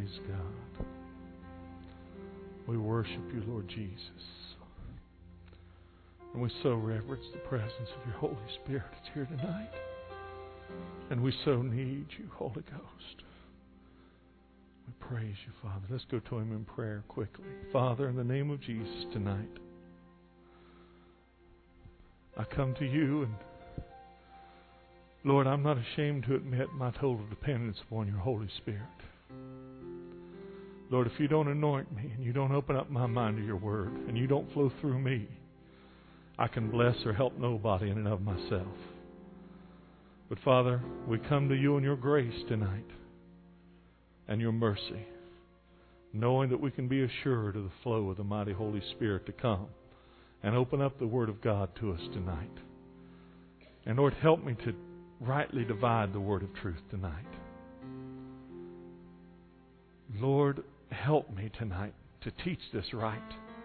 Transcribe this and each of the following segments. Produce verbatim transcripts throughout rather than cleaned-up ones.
Praise God. We worship you, Lord Jesus. And we so reverence the presence of your Holy Spirit that's here tonight. And we so need you, Holy Ghost. We praise you, Father. Let's go to him in prayer quickly. Father, in the name of Jesus tonight, I come to you, and Lord, I'm not ashamed to admit my total dependence upon your Holy Spirit. Lord, if you don't anoint me and you don't open up my mind to your word and you don't flow through me, I can bless or help nobody in and of myself. But Father, we come to you in your grace tonight and your mercy, knowing that we can be assured of the flow of the mighty Holy Spirit to come and open up the Word of God to us tonight. And Lord, help me to rightly divide the word of truth tonight. Lord, help me tonight to teach this right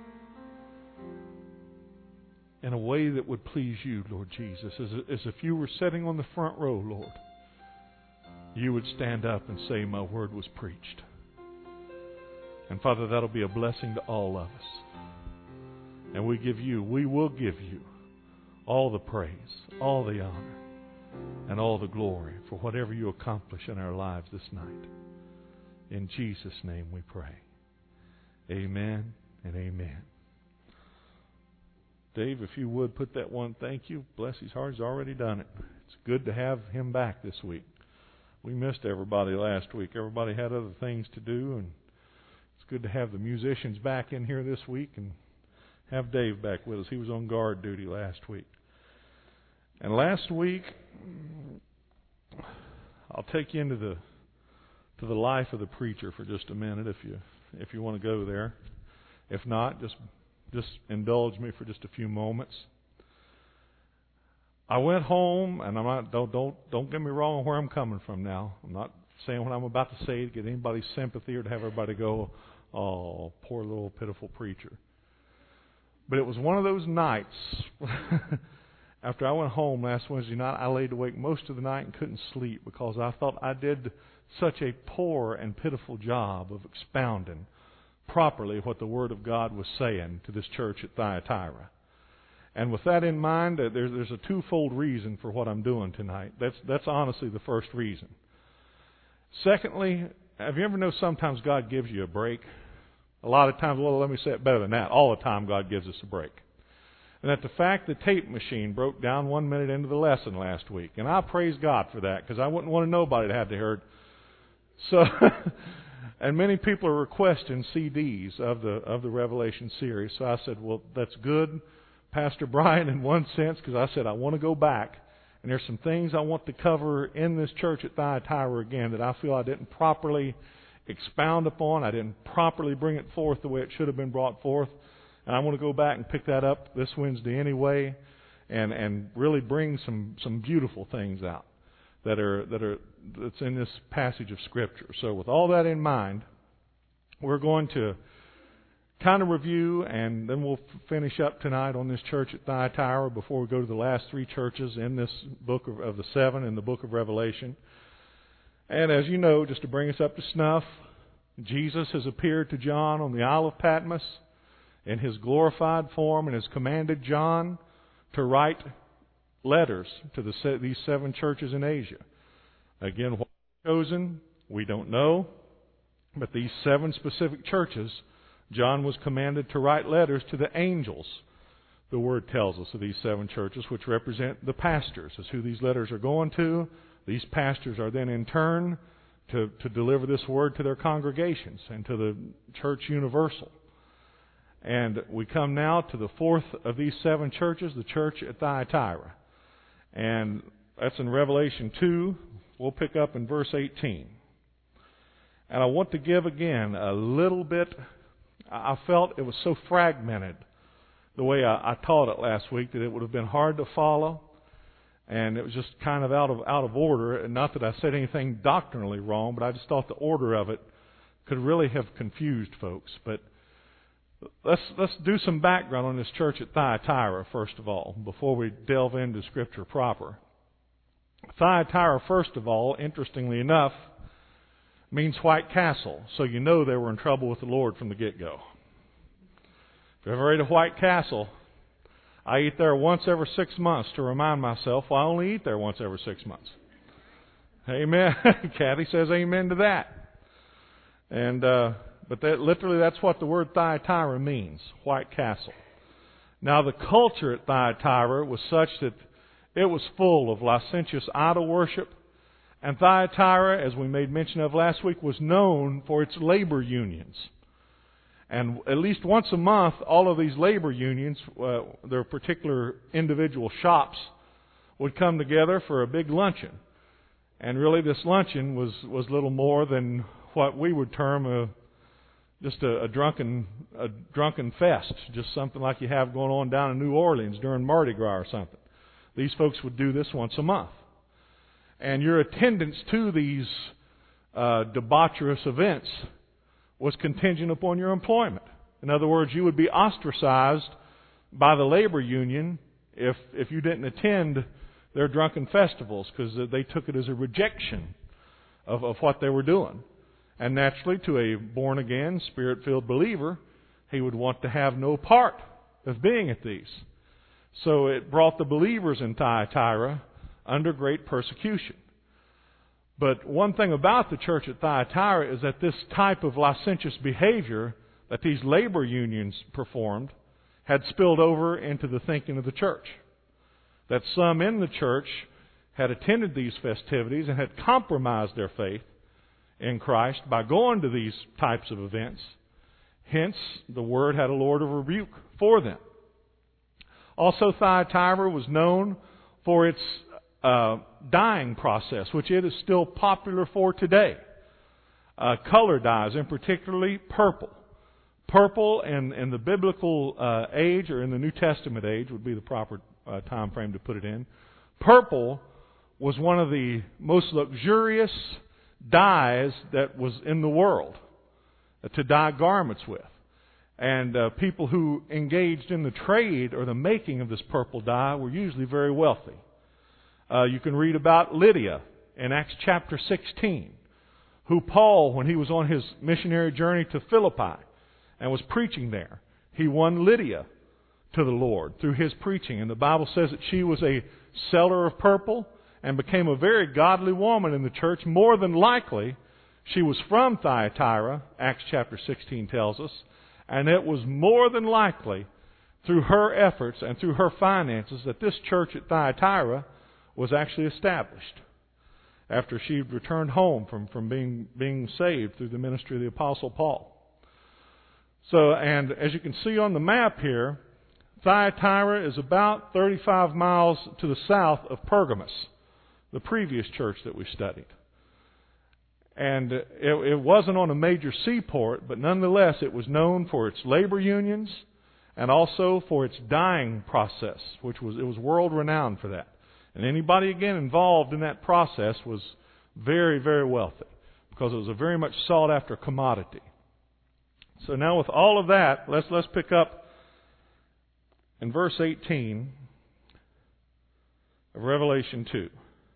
in a way that would please you, Lord Jesus. As, as if you were sitting on the front row, Lord, you would stand up and say, my word was preached. And Father, that'll be a blessing to all of us. And we give you, we will give you all the praise, all the honor, and all the glory for whatever you accomplish in our lives this night. In Jesus' name we pray. Amen and amen. Dave, if you would put that one, thank you. Bless his heart, he's already done it. It's good to have him back this week. We missed everybody last week. Everybody had other things to do, and it's good to have the musicians back in here this week and have Dave back with us. He was on guard duty last week. And last week, I'll take you into the to the life of the preacher for just a minute if you if you want to go there. If not, just just indulge me for just a few moments. I went home, and I'm not don't don't don't get me wrong on where I'm coming from now. I'm not saying what I'm about to say to get anybody's sympathy or to have everybody go, oh, poor little pitiful preacher. But it was one of those nights. After I went home last Wednesday night, I laid awake most of the night and couldn't sleep because I thought I did such a poor and pitiful job of expounding properly what the Word of God was saying to this church at Thyatira. And with that in mind, uh, there's, there's a twofold reason for what I'm doing tonight. That's, that's honestly the first reason. Secondly, have you ever know sometimes God gives you a break? A lot of times, well, let me say it better than that. All the time God gives us a break. And that the fact the tape machine broke down one minute into the lesson last week. And I praise God for that, because I wouldn't want nobody to have to hear it. So, and many people are requesting C Ds of the of the Revelation series. So I said, well, that's good, Pastor Brian, in one sense, because I said I want to go back. And there's some things I want to cover in this church at Thyatira again that I feel I didn't properly expound upon. I didn't properly bring it forth the way it should have been brought forth. And I want to go back and pick that up this Wednesday anyway, and, and really bring some, some beautiful things out that are that are that's in this passage of Scripture. So with all that in mind, we're going to kind of review, and then we'll finish up tonight on this church at Thyatira before we go to the last three churches in this book of, of the seven in the book of Revelation. And as you know, just to bring us up to snuff, Jesus has appeared to John on the Isle of Patmos in his glorified form and has commanded John to write letters to the, these seven churches in Asia. Again, what chosen, we don't know, but these seven specific churches, John was commanded to write letters to the angels, the Word tells us, of these seven churches, which represent the pastors. That's who these letters are going to. These pastors are then in turn to, to deliver this Word to their congregations and to the church universal. And we come now to the fourth of these seven churches, the church at Thyatira. And that's in Revelation two. We'll pick up in verse eighteen. And I want to give again a little bit. I felt it was so fragmented the way I, I taught it last week that it would have been hard to follow. And it was just kind of out of out of order. And not that I said anything doctrinally wrong, but I just thought the order of it could really have confused folks. But Let's let's do some background on this church at Thyatira, first of all, before we delve into Scripture proper. Thyatira, first of all, interestingly enough, means White Castle, so you know they were in trouble with the Lord from the get-go. If you ever ate a White Castle, I eat there once every six months to remind myself well, I only eat there once every six months. Amen. Kathy says amen to that. And uh, but that literally that's what the word Thyatira means, White Castle. Now the culture at Thyatira was such that it was full of licentious idol worship, and Thyatira, as we made mention of last week, was known for its labor unions. And at least once a month, all of these labor unions, uh, their particular individual shops, would come together for a big luncheon. And really this luncheon was, was little more than what we would term a, just a, a drunken a drunken fest, just something like you have going on down in New Orleans during Mardi Gras or something. These folks would do this once a month. And your attendance to these uh, debaucherous events was contingent upon your employment. In other words, you would be ostracized by the labor union if if you didn't attend their drunken festivals, because they took it as a rejection of, of what they were doing. And naturally, to a born-again, Spirit-filled believer, he would want to have no part of being at these. So it brought the believers in Thyatira under great persecution. But one thing about the church at Thyatira is that this type of licentious behavior that these labor unions performed had spilled over into the thinking of the church. That some in the church had attended these festivities and had compromised their faith in Christ by going to these types of events. Hence, the word had a word of rebuke for them. Also, Thyatira was known for its uh, dyeing process, which it is still popular for today. Uh, color dyes, and particularly purple. Purple in, in the biblical uh, age, or in the New Testament age, would be the proper uh, time frame to put it in. Purple was one of the most luxurious dyes that was in the world uh, to dye garments with. And uh, people who engaged in the trade or the making of this purple dye were usually very wealthy. Uh, you can read about Lydia in Acts chapter sixteen, who Paul, when he was on his missionary journey to Philippi and was preaching there, he won Lydia to the Lord through his preaching. And the Bible says that she was a seller of purple and became a very godly woman in the church. More than likely, she was from Thyatira, Acts chapter sixteen tells us, and it was more than likely through her efforts and through her finances that this church at Thyatira was actually established after she returned home from, from being, being saved through the ministry of the Apostle Paul. So, and as you can see on the map here, Thyatira is about thirty-five miles to the south of Pergamos, the previous church that we studied. And it, it wasn't on a major seaport, but nonetheless it was known for its labor unions and also for its dyeing process, which was it was world renowned for that. And anybody again involved in that process was very, very wealthy, because it was a very much sought after commodity. So now with all of that, let's let's pick up in verse eighteen of Revelation two.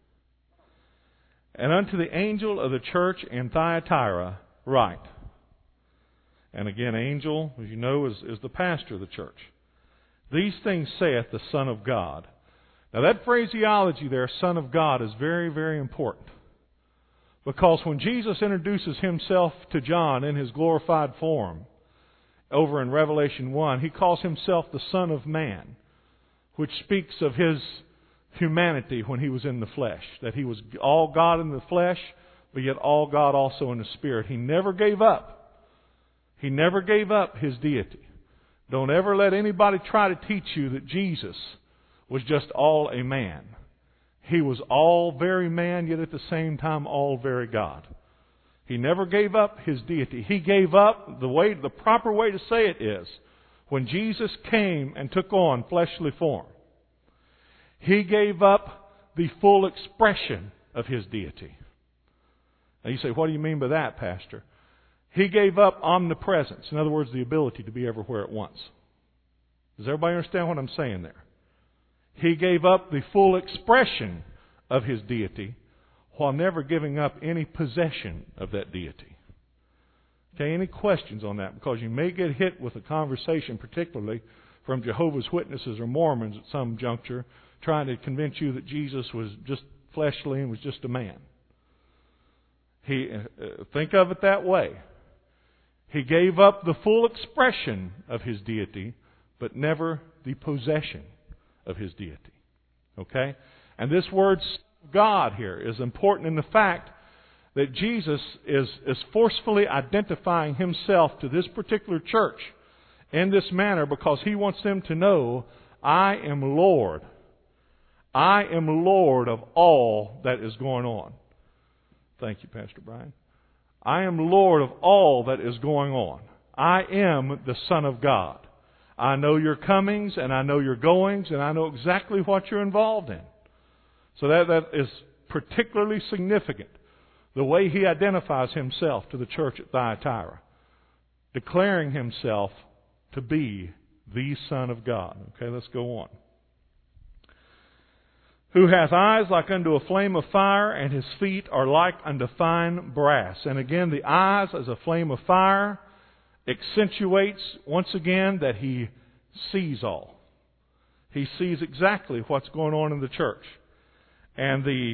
And unto the angel of the church in Thyatira write. And again, angel, as you know, is, is the pastor of the church. These things saith the Son of God. Now that phraseology there, Son of God, is very, very important. Because when Jesus introduces himself to John in his glorified form, over in Revelation one, he calls himself the Son of Man, which speaks of his humanity when he was in the flesh. That he was all God in the flesh, but yet all God also in the Spirit. He never gave up. He never gave up his deity. Don't ever let anybody try to teach you that Jesus was just all a man. He was all very man, yet at the same time all very God. He never gave up his deity. He gave up, the way, the proper way to say it is, when Jesus came and took on fleshly form, He gave up the full expression of his deity. Now you say, what do you mean by that, Pastor? He gave up omnipresence. In other words, the ability to be everywhere at once. Does everybody understand what I'm saying there? He gave up the full expression of his deity while never giving up any possession of that deity. Okay, any questions on that? Because you may get hit with a conversation, particularly from Jehovah's Witnesses or Mormons at some juncture, trying to convince you that Jesus was just fleshly and was just a man. He uh, think of it that way. He gave up the full expression of His deity, but never the possession of His deity. Okay? And this word God here is important in the fact that Jesus is, is forcefully identifying Himself to this particular church in this manner because He wants them to know, I am Lord. I am Lord of all that is going on. Thank you, Pastor Brian. I am Lord of all that is going on. I am the Son of God. I know your comings and I know your goings and I know exactly what you're involved in. So that, that is particularly significant. The way He identifies Himself to the church at Thyatira. Declaring Himself to be the Son of God. Okay, let's go on. Who hath eyes like unto a flame of fire, and His feet are like unto fine brass. And again, the eyes as a flame of fire accentuates once again that He sees all. He sees exactly what's going on in the church. And the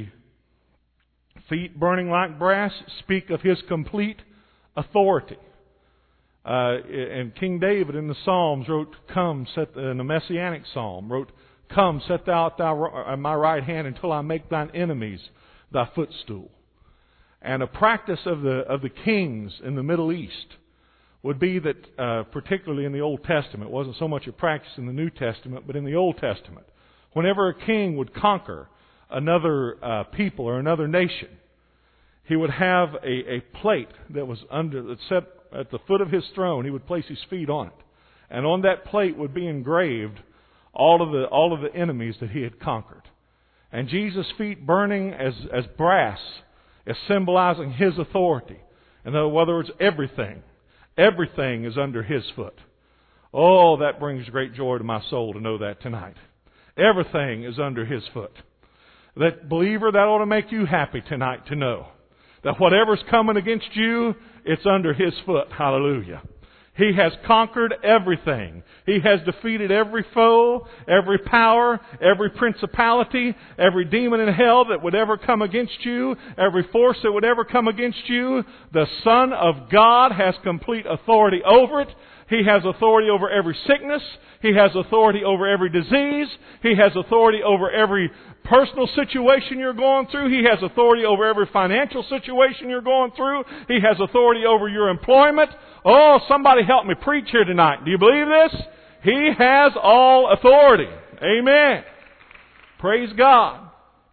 feet burning like brass speak of His complete authority. Uh, and King David in the Psalms wrote, "Come," set the, in the Messianic Psalm, wrote, "Come, set thou at thy, my right hand until I make thine enemies thy footstool." And a practice of the of the kings in the Middle East would be that, uh, particularly in the Old Testament, it wasn't so much a practice in the New Testament, but in the Old Testament, whenever a king would conquer another uh, people or another nation, he would have a, a plate that was under that set at the foot of his throne. He would place his feet on it, and on that plate would be engraved all of the all of the enemies that he had conquered. And Jesus' feet burning as as brass is symbolizing His authority. In other words, everything, everything is under His foot. Oh, that brings great joy to my soul to know that tonight. Everything is under His foot. That believer, that ought to make you happy tonight to know that whatever's coming against you, it's under His foot. Hallelujah. He has conquered everything. He has defeated every foe, every power, every principality, every demon in hell that would ever come against you, every force that would ever come against you. The Son of God has complete authority over it. He has authority over every sickness. He has authority over every disease. He has authority over every personal situation you're going through. He has authority over every financial situation you're going through. He has authority over your employment. Oh, somebody help me preach here tonight. Do you believe this? He has all authority. Amen. Praise God.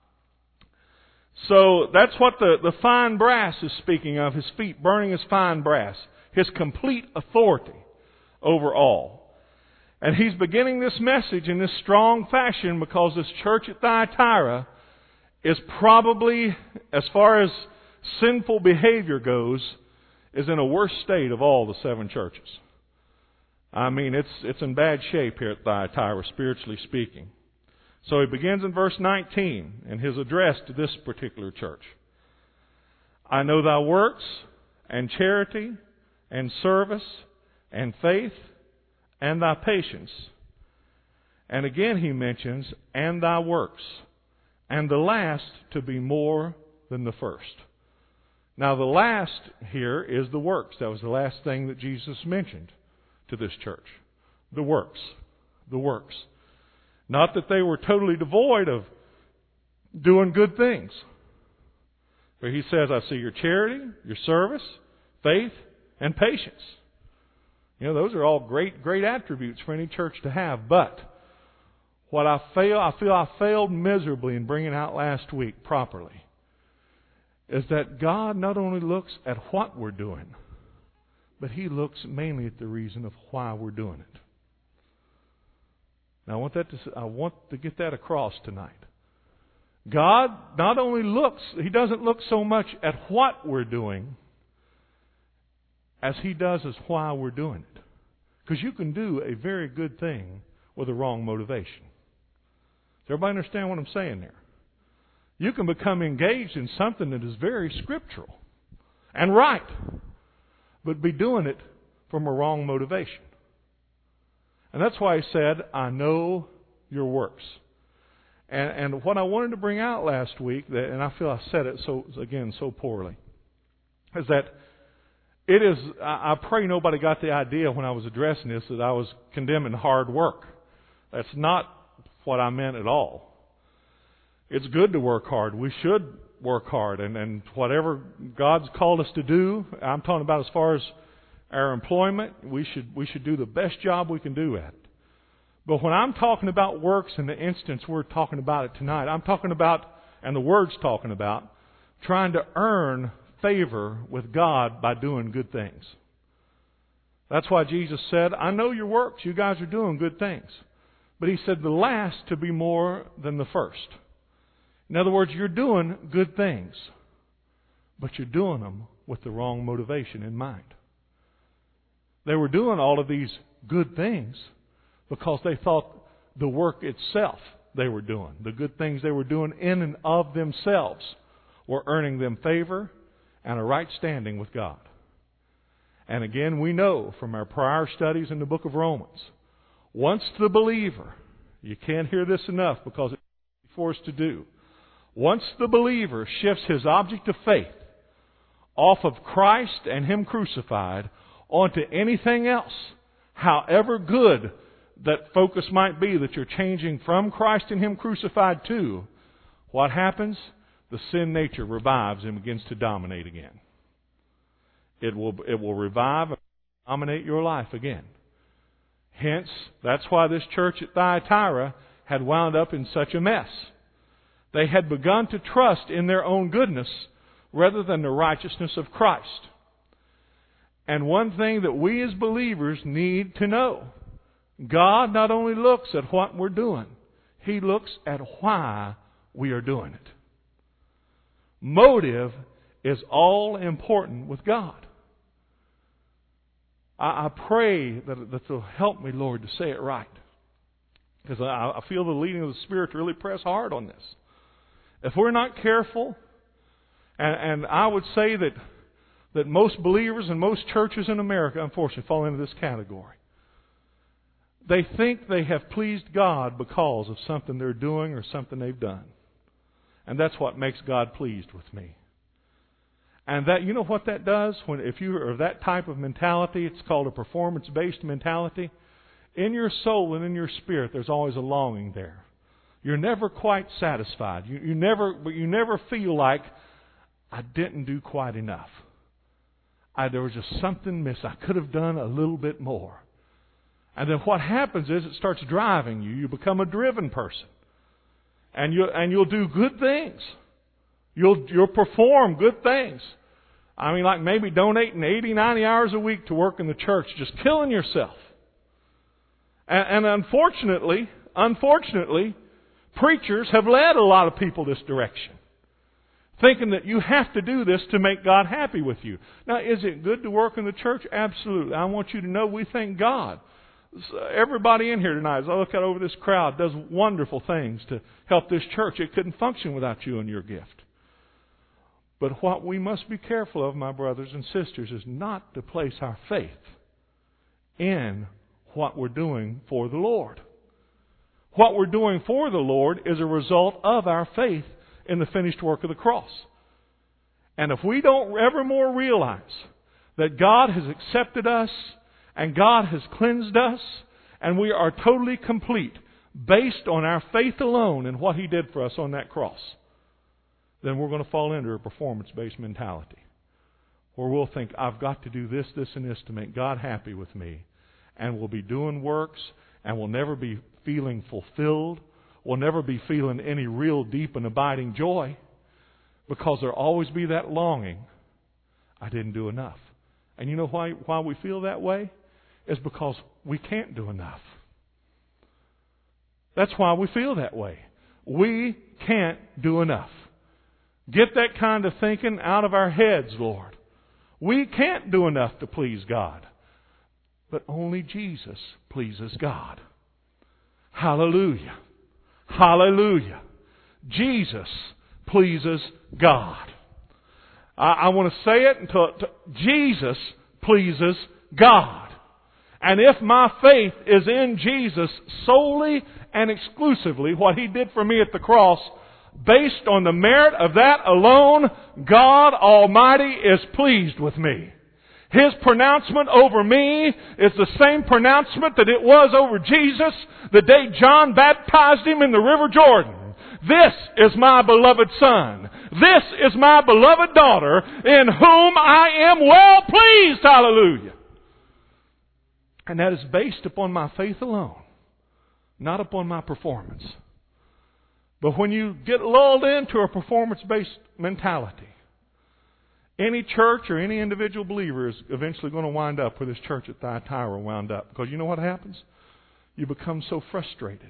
So that's what the, the fine brass is speaking of. His feet burning as fine brass. His complete authority over all. And He's beginning this message in this strong fashion because this church at Thyatira is probably, as far as sinful behavior goes, is in a worse state of all the seven churches. I mean, it's it's in bad shape here at Thyatira, spiritually speaking. So he begins in verse nineteen in his address to this particular church. I know thy works, and charity, and service, and faith, and thy patience. And again he mentions, and thy works, and the last to be more than the first. Now the last here is the works. That was the last thing that Jesus mentioned to this church. The works. The works. Not that they were totally devoid of doing good things. But he says, I see your charity, your service, faith, and patience. You know, those are all great, great attributes for any church to have. But what I fail, I feel I failed miserably in bringing out last week properly, is that God not only looks at what we're doing, but He looks mainly at the reason of why we're doing it. Now I want that to, I want to get that across tonight. God not only looks, He doesn't look so much at what we're doing as He does as why we're doing it. Because you can do a very good thing with a wrong motivation. Does everybody understand what I'm saying there? You can become engaged in something that is very scriptural and right, but be doing it from a wrong motivation. And that's why he said, I know your works. And, and what I wanted to bring out last week, that, and I feel I said it so again so poorly, is that it is, I, I pray nobody got the idea when I was addressing this that I was condemning hard work. That's not what I meant at all. It's good to work hard. We should work hard. And, and whatever God's called us to do, I'm talking about as far as our employment, we should we should do the best job we can do at it. But when I'm talking about works in the instance we're talking about it tonight, I'm talking about, and the Word's talking about, trying to earn favor with God by doing good things. That's why Jesus said, I know your works. You guys are doing good things. But He said the last to be more than the first. In other words, you're doing good things, but you're doing them with the wrong motivation in mind. They were doing all of these good things because they thought the work itself they were doing, the good things they were doing in and of themselves, were earning them favor and a right standing with God. And again, we know from our prior studies in the book of Romans, once the believer, you can't hear this enough because it's forced to do, once the believer shifts his object of faith off of Christ and Him crucified onto anything else, however good that focus might be that you're changing from Christ and Him crucified to, what happens? The sin nature revives and begins to dominate again. It will, it will revive and dominate your life again. Hence, that's why this church at Thyatira had wound up in such a mess. They had begun to trust in their own goodness rather than the righteousness of Christ. And one thing that we as believers need to know, God not only looks at what we're doing, He looks at why we are doing it. Motive is all important with God. I, I pray that, that it'll help me, Lord, to say it right. Because I, I feel the leading of the Spirit to really press hard on this. If we're not careful, and, and I would say that that most believers and most churches in America, unfortunately, fall into this category. They think they have pleased God because of something they're doing or something they've done. And that's what makes God pleased with me. And that, you know what that does? When if you are of that type of mentality, it's called a performance-based mentality. In your soul and in your spirit, there's always a longing there. You're never quite satisfied. You, you never, but you never feel like, I didn't do quite enough. I, there was just something missed. I could have done a little bit more. And then what happens is it starts driving you. You become a driven person. And, you, and you'll do good things. You'll, you'll perform good things. I mean, like maybe donating eighty, ninety hours a week to work in the church, just killing yourself. And, and unfortunately, unfortunately, preachers have led a lot of people this direction. Thinking that you have to do this to make God happy with you. Now, is it good to work in the church? Absolutely. I want you to know we thank God. Everybody in here tonight, as I look out over this crowd, does wonderful things to help this church. It couldn't function without you and your gift. But what we must be careful of, my brothers and sisters, is not to place our faith in what we're doing for the Lord. What we're doing for the Lord is a result of our faith in the finished work of the cross. And if we don't ever more realize that God has accepted us and God has cleansed us and we are totally complete based on our faith alone in what He did for us on that cross, then we're going to fall into a performance-based mentality where we'll think, I've got to do this, this, and this to make God happy with me. And we'll be doing works and we'll never be feeling fulfilled. We'll never be feeling any real deep and abiding joy because there'll always be that longing. I didn't do enough. And you know why, why we feel that way? It's because we can't do enough. That's why we feel that way. We can't do enough. Get that kind of thinking out of our heads, Lord. We can't do enough to please God. But only Jesus pleases God. Hallelujah. Hallelujah. Jesus pleases God. I, I want to say it until it, Jesus pleases God. And if my faith is in Jesus solely and exclusively, what He did for me at the cross, based on the merit of that alone, God Almighty is pleased with me. His pronouncement over me is the same pronouncement that it was over Jesus the day John baptized Him in the River Jordan. This is my beloved Son. This is my beloved daughter in whom I am well pleased. Hallelujah. And that is based upon my faith alone, not upon my performance. But when you get lulled into a performance-based mentality, any church or any individual believer is eventually going to wind up where this church at Thyatira wound up. Because you know what happens? You become so frustrated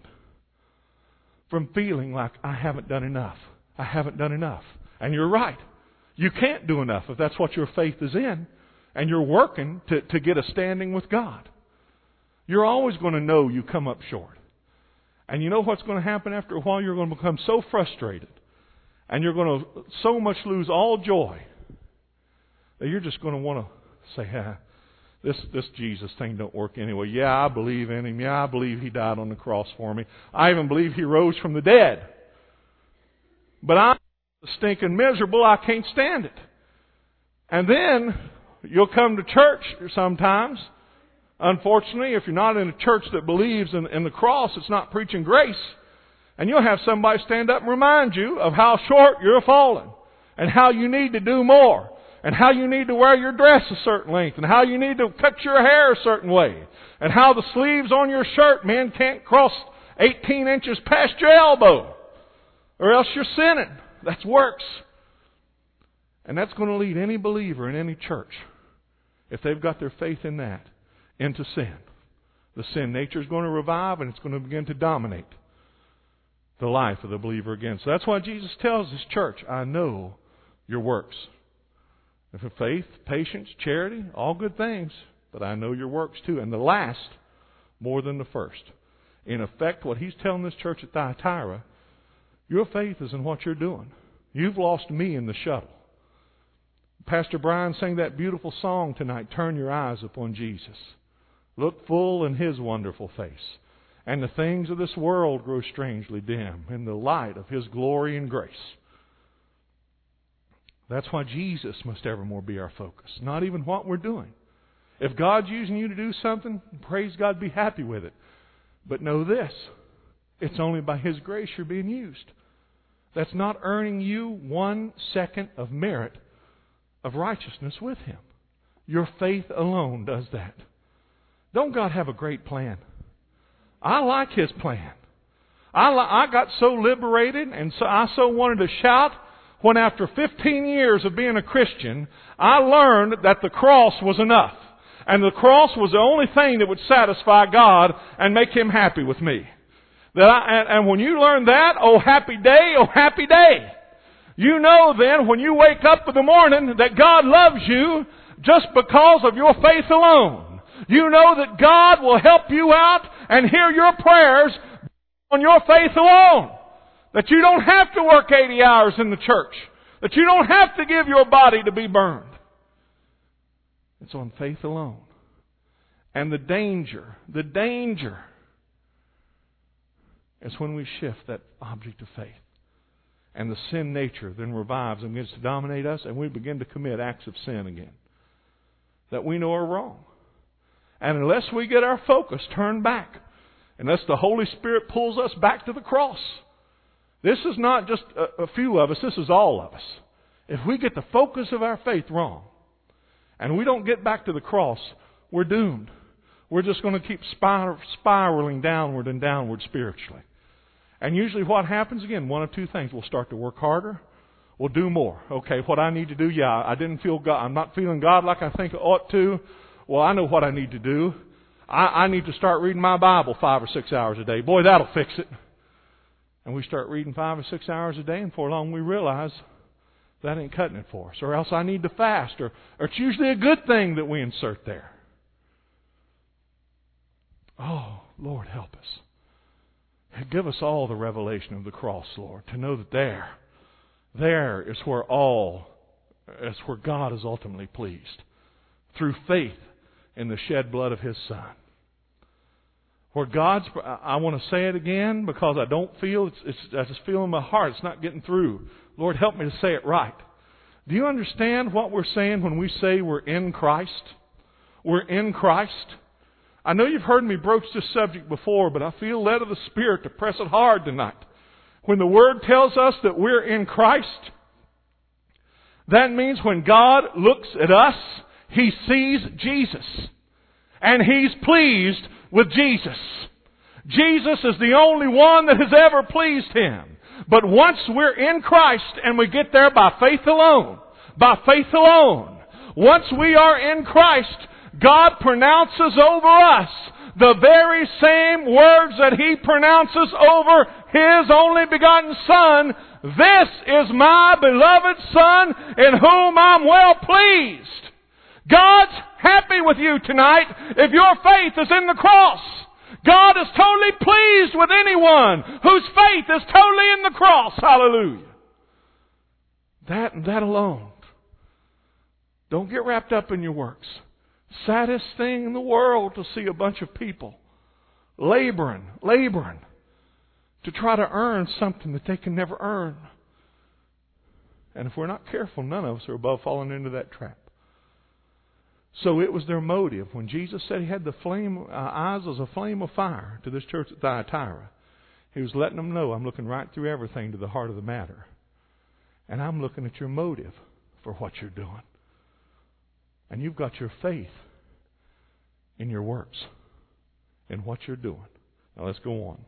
from feeling like, I haven't done enough. I haven't done enough. And you're right. You can't do enough if that's what your faith is in. And you're working to, to get a standing with God. You're always going to know you come up short. And you know what's going to happen after a while? You're going to become so frustrated. And you're going to so much lose all joy that you're just going to want to say, ah, this, this Jesus thing don't work anyway. Yeah, I believe in Him. Yeah, I believe He died on the cross for me. I even believe He rose from the dead. But I'm stinking miserable. I can't stand it. And then you'll come to church sometimes. Unfortunately, if you're not in a church that believes in, in the cross, it's not preaching grace. And you'll have somebody stand up and remind you of how short you're fallen. And how you need to do more. And how you need to wear your dress a certain length. And how you need to cut your hair a certain way. And how the sleeves on your shirt, men, can't cross eighteen inches past your elbow. Or else you're sinning. That's works. And that's going to lead any believer in any church, if they've got their faith in that, into sin. The sin nature is going to revive and it's going to begin to dominate the life of the believer again. So that's why Jesus tells His church, I know your works. And for faith, patience, charity, all good things, but I know your works too. And the last more than the first. In effect, what He's telling this church at Thyatira, your faith is in what you're doing. You've lost me in the shuttle. Pastor Brian sang that beautiful song tonight, Turn Your Eyes Upon Jesus. Look full in His wonderful face. And the things of this world grow strangely dim in the light of His glory and grace. That's why Jesus must evermore be our focus, not even what we're doing. If God's using you to do something, praise God, be happy with it. But know this, it's only by His grace you're being used. That's not earning you one second of merit of righteousness with Him. Your faith alone does that. Don't God have a great plan? I like His plan. I, li- I got so liberated and so I so wanted to shout when after fifteen years of being a Christian, I learned that the cross was enough. And the cross was the only thing that would satisfy God and make Him happy with me. That I, and, and when you learn that, oh happy day, oh happy day. You know then when you wake up in the morning that God loves you just because of your faith alone. You know that God will help you out and hear your prayers on your faith alone. That you don't have to work eighty hours in the church. That you don't have to give your body to be burned. It's on faith alone. And the danger, the danger is when we shift that object of faith. And the sin nature then revives and begins to dominate us, and we begin to commit acts of sin again that we know are wrong. And unless we get our focus turned back, unless the Holy Spirit pulls us back to the cross, this is not just a, a few of us, this is all of us. If we get the focus of our faith wrong, and we don't get back to the cross, we're doomed. We're just going to keep spir- spiraling downward and downward spiritually. And usually what happens, again, one of two things. We'll start to work harder. We'll do more. Okay, what I need to do, yeah, I didn't feel God. I'm not feeling God like I think I ought to. Well, I know what I need to do. I, I need to start reading my Bible five or six hours a day. Boy, that'll fix it. And we start reading five or six hours a day, and for long we realize that ain't cutting it for us. Or else I need to fast. Or, or it's usually a good thing that we insert there. Oh, Lord, help us. Give us all the revelation of the cross, Lord, to know that there, There is where all, is where God is ultimately pleased. Through faith in the shed blood of His Son. Where God's, I want to say it again because I don't feel, it's, it's, I just feel in my heart it's not getting through. Lord, help me to say it right. Do you understand what we're saying when we say we're in Christ? We're in Christ. I know you've heard me broach this subject before, but I feel led of the Spirit to press it hard tonight. When the Word tells us that we're in Christ, that means when God looks at us, He sees Jesus. And He's pleased with Jesus. Jesus is the only one that has ever pleased Him. But once we're in Christ and we get there by faith alone, by faith alone, once we are in Christ, God pronounces over us the very same words that He pronounces over His only begotten Son. This is my beloved Son in whom I'm well pleased. God's happy with you tonight if your faith is in the cross. God is totally pleased with anyone whose faith is totally in the cross. Hallelujah. That and that alone. Don't get wrapped up in your works. Saddest thing in the world to see a bunch of people laboring, laboring to try to earn something that they can never earn. And if we're not careful, none of us are above falling into that trap. So it was their motive. When Jesus said He had the flame, uh, eyes as a flame of fire to this church at Thyatira, He was letting them know, I'm looking right through everything to the heart of the matter. And I'm looking at your motive for what you're doing. And you've got your faith in your works, in what you're doing. Now let's go on.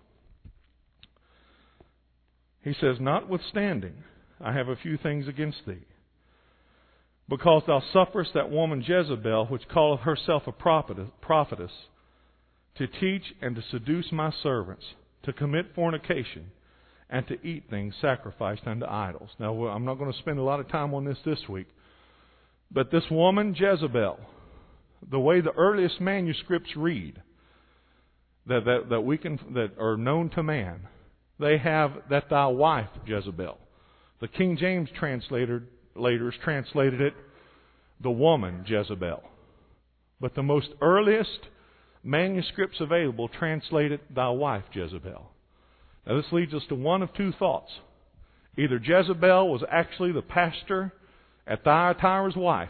He says, notwithstanding, I have a few things against thee. Because thou sufferest that woman Jezebel, which calleth herself a prophetess, to teach and to seduce my servants, to commit fornication, and to eat things sacrificed unto idols. Now, I'm not going to spend a lot of time on this this week. But this woman, Jezebel, the way the earliest manuscripts read, that, that, that we can that are known to man, they have that thy wife, Jezebel. The King James translator Laters translated it, the woman Jezebel. But the most earliest manuscripts available translate it, thy wife Jezebel. Now this leads us to one of two thoughts. Either Jezebel was actually the pastor at Thyatira's wife,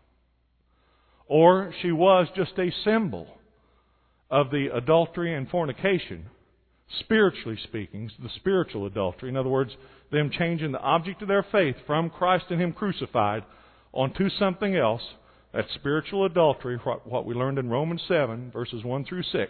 or she was just a symbol of the adultery and fornication, spiritually speaking, the spiritual adultery. In other words, them changing the object of their faith from Christ and Him crucified onto something else. That's spiritual adultery, what we learned in Romans seven, verses one through six.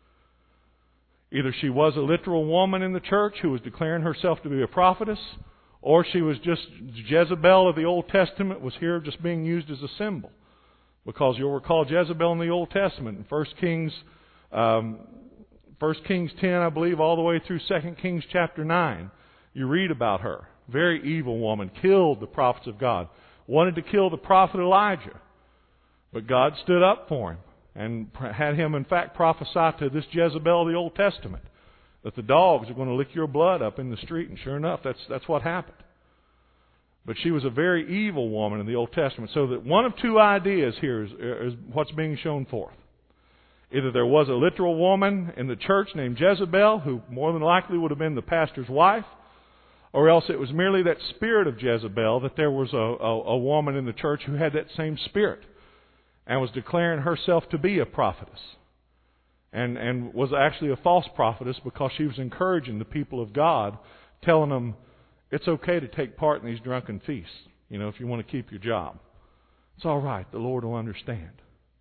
Either she was a literal woman in the church who was declaring herself to be a prophetess, or she was just Jezebel of the Old Testament, was here just being used as a symbol. Because you'll recall Jezebel in the Old Testament, in First Kings, um, First Kings ten, I believe, all the way through Second Kings chapter nine. You read about her. Very evil woman. Killed the prophets of God. Wanted to kill the prophet Elijah. But God stood up for him. And had him, in fact, prophesy to this Jezebel of the Old Testament. That the dogs are going to lick your blood up in the street. And sure enough, that's, that's what happened. But she was a very evil woman in the Old Testament. So that one of two ideas here is, is what's being shown forth. Either there was a literal woman in the church named Jezebel, who more than likely would have been the pastor's wife, or else it was merely that spirit of Jezebel, that there was a, a, a woman in the church who had that same spirit and was declaring herself to be a prophetess. And, and was actually a false prophetess because she was encouraging the people of God, telling them, it's okay to take part in these drunken feasts, you know, if you want to keep your job. It's all right. The Lord will understand.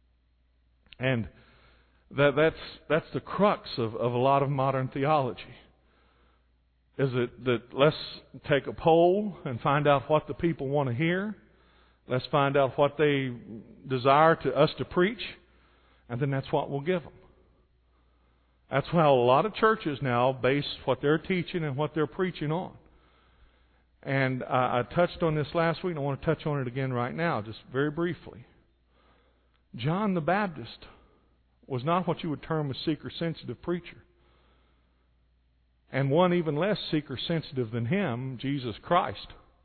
And that, that's, that's the crux of, of a lot of modern theology. Is it that let's take a poll and find out what the people want to hear. Let's find out what they desire to us to preach. And then that's what we'll give them. That's how a lot of churches now base what they're teaching and what they're preaching on. And I, I touched on this last week, and I want to touch on it again right now, just very briefly. John the Baptist was not what you would term a seeker-sensitive preacher. And one even less seeker-sensitive than him, Jesus Christ,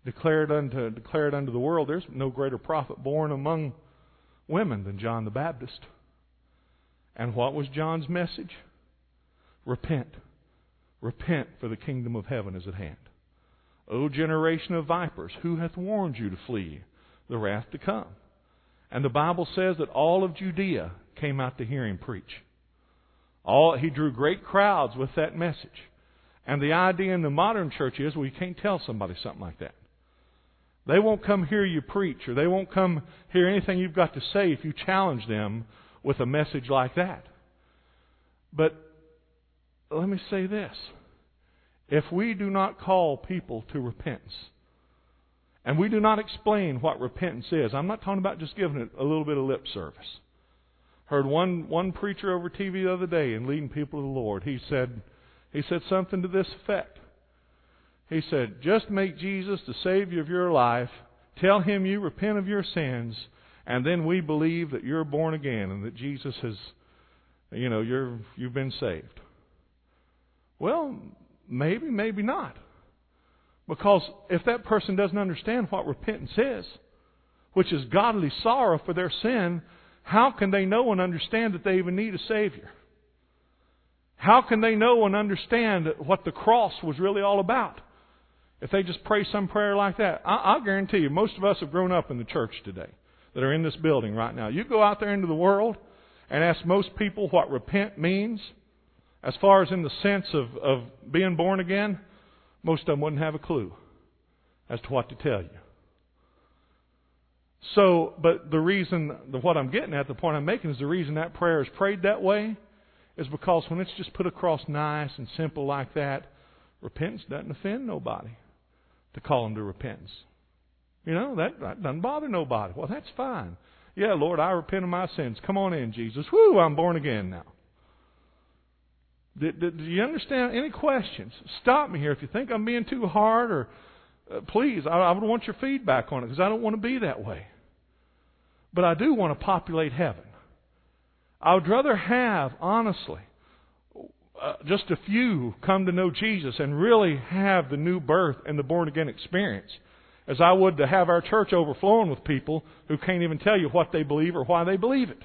declared unto declared unto the world, there's no greater prophet born among women than John the Baptist. And what was John's message? Repent. Repent, for the kingdom of heaven is at hand. O generation of vipers, who hath warned you to flee the wrath to come? And the Bible says that all of Judea came out to hear him preach. All he drew great crowds with that message. And the idea in the modern church is, well, you can't tell somebody something like that. They won't come hear you preach, or they won't come hear anything you've got to say if you challenge them with a message like that. But let me say this. If we do not call people to repentance, and we do not explain what repentance is, I'm not talking about just giving it a little bit of lip service. Heard one, one preacher over T V the other day and leading people to the Lord. He said, he said something to this effect. He said, just make Jesus the Savior of your life, tell Him you repent of your sins, and then we believe that you're born again and that Jesus has, you know, you're, you've been saved. Well, maybe, maybe not. Because if that person doesn't understand what repentance is, which is godly sorrow for their sin, how can they know and understand that they even need a Savior? How can they know and understand what the cross was really all about if they just pray some prayer like that? I, I'll guarantee you, most of us have grown up in the church today that are in this building right now. You go out there into the world and ask most people what repent means, as far as in the sense of, of being born again, most of them wouldn't have a clue as to what to tell you. So, but the reason, what I'm getting at, the point I'm making is the reason that prayer is prayed that way is because when it's just put across nice and simple like that, repentance doesn't offend nobody to call them to repentance. You know, that, that doesn't bother nobody. Well, that's fine. Yeah, Lord, I repent of my sins. Come on in, Jesus. Woo, I'm born again now. Do, do, do you understand? Any questions? Stop me here. If you think I'm being too hard, or uh, please, I, I would want your feedback on it, because I don't want to be that way. But I do want to populate heaven. I would rather have, honestly, uh, just a few come to know Jesus and really have the new birth and the born-again experience, as I would to have our church overflowing with people who can't even tell you what they believe or why they believe it.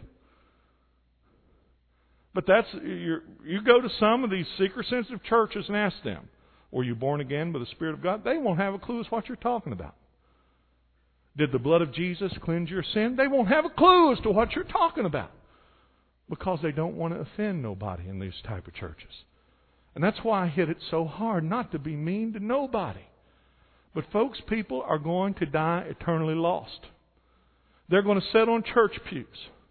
But that's, you're, you go to some of these seeker-sensitive churches and ask them, were you born again by the Spirit of God? They won't have a clue as what you're talking about. Did the blood of Jesus cleanse your sin? They won't have a clue as to what you're talking about, because they don't want to offend nobody in these type of churches. And that's why I hit it so hard, not to be mean to nobody. But folks, people are going to die eternally lost. They're going to sit on church pews.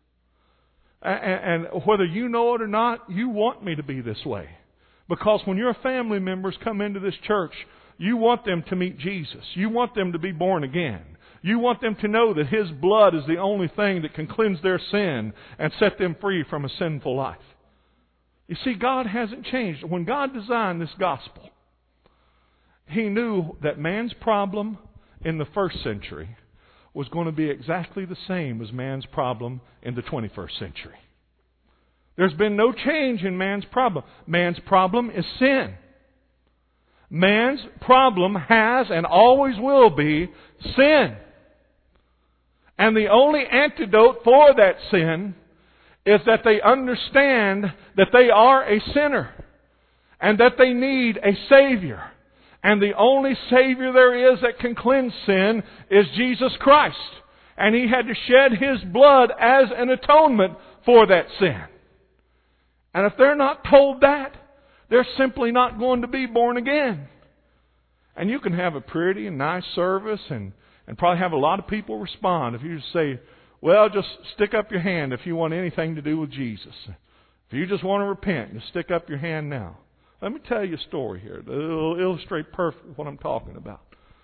And whether you know it or not, you want me to be this way. Because when your family members come into this church, you want them to meet Jesus. You want them to be born again. You want them to know that His blood is the only thing that can cleanse their sin and set them free from a sinful life. You see, God hasn't changed. When God designed this gospel, He knew that man's problem in the first century was going to be exactly the same as man's problem in the twenty-first century. There's been no change in man's problem. Man's problem is sin. Man's problem has and always will be sin. And the only antidote for that sin is that they understand that they are a sinner and that they need a Savior. And the only Savior there is that can cleanse sin is Jesus Christ. And He had to shed His blood as an atonement for that sin. And if they're not told that, they're simply not going to be born again. And you can have a pretty and nice service and, and probably have a lot of people respond if you just say, well, just stick up your hand if you want anything to do with Jesus. If you just want to repent, just stick up your hand now. Let me tell you a story here that will illustrate perfectly what I'm talking about.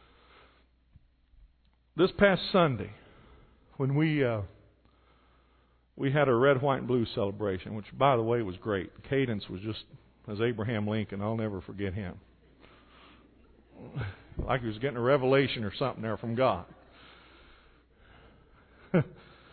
This past Sunday, when we uh, we had a red, white, and blue celebration, which, by the way, was great. Cadence was just as Abraham Lincoln. I'll never forget him. Like he was getting a revelation or something there from God. But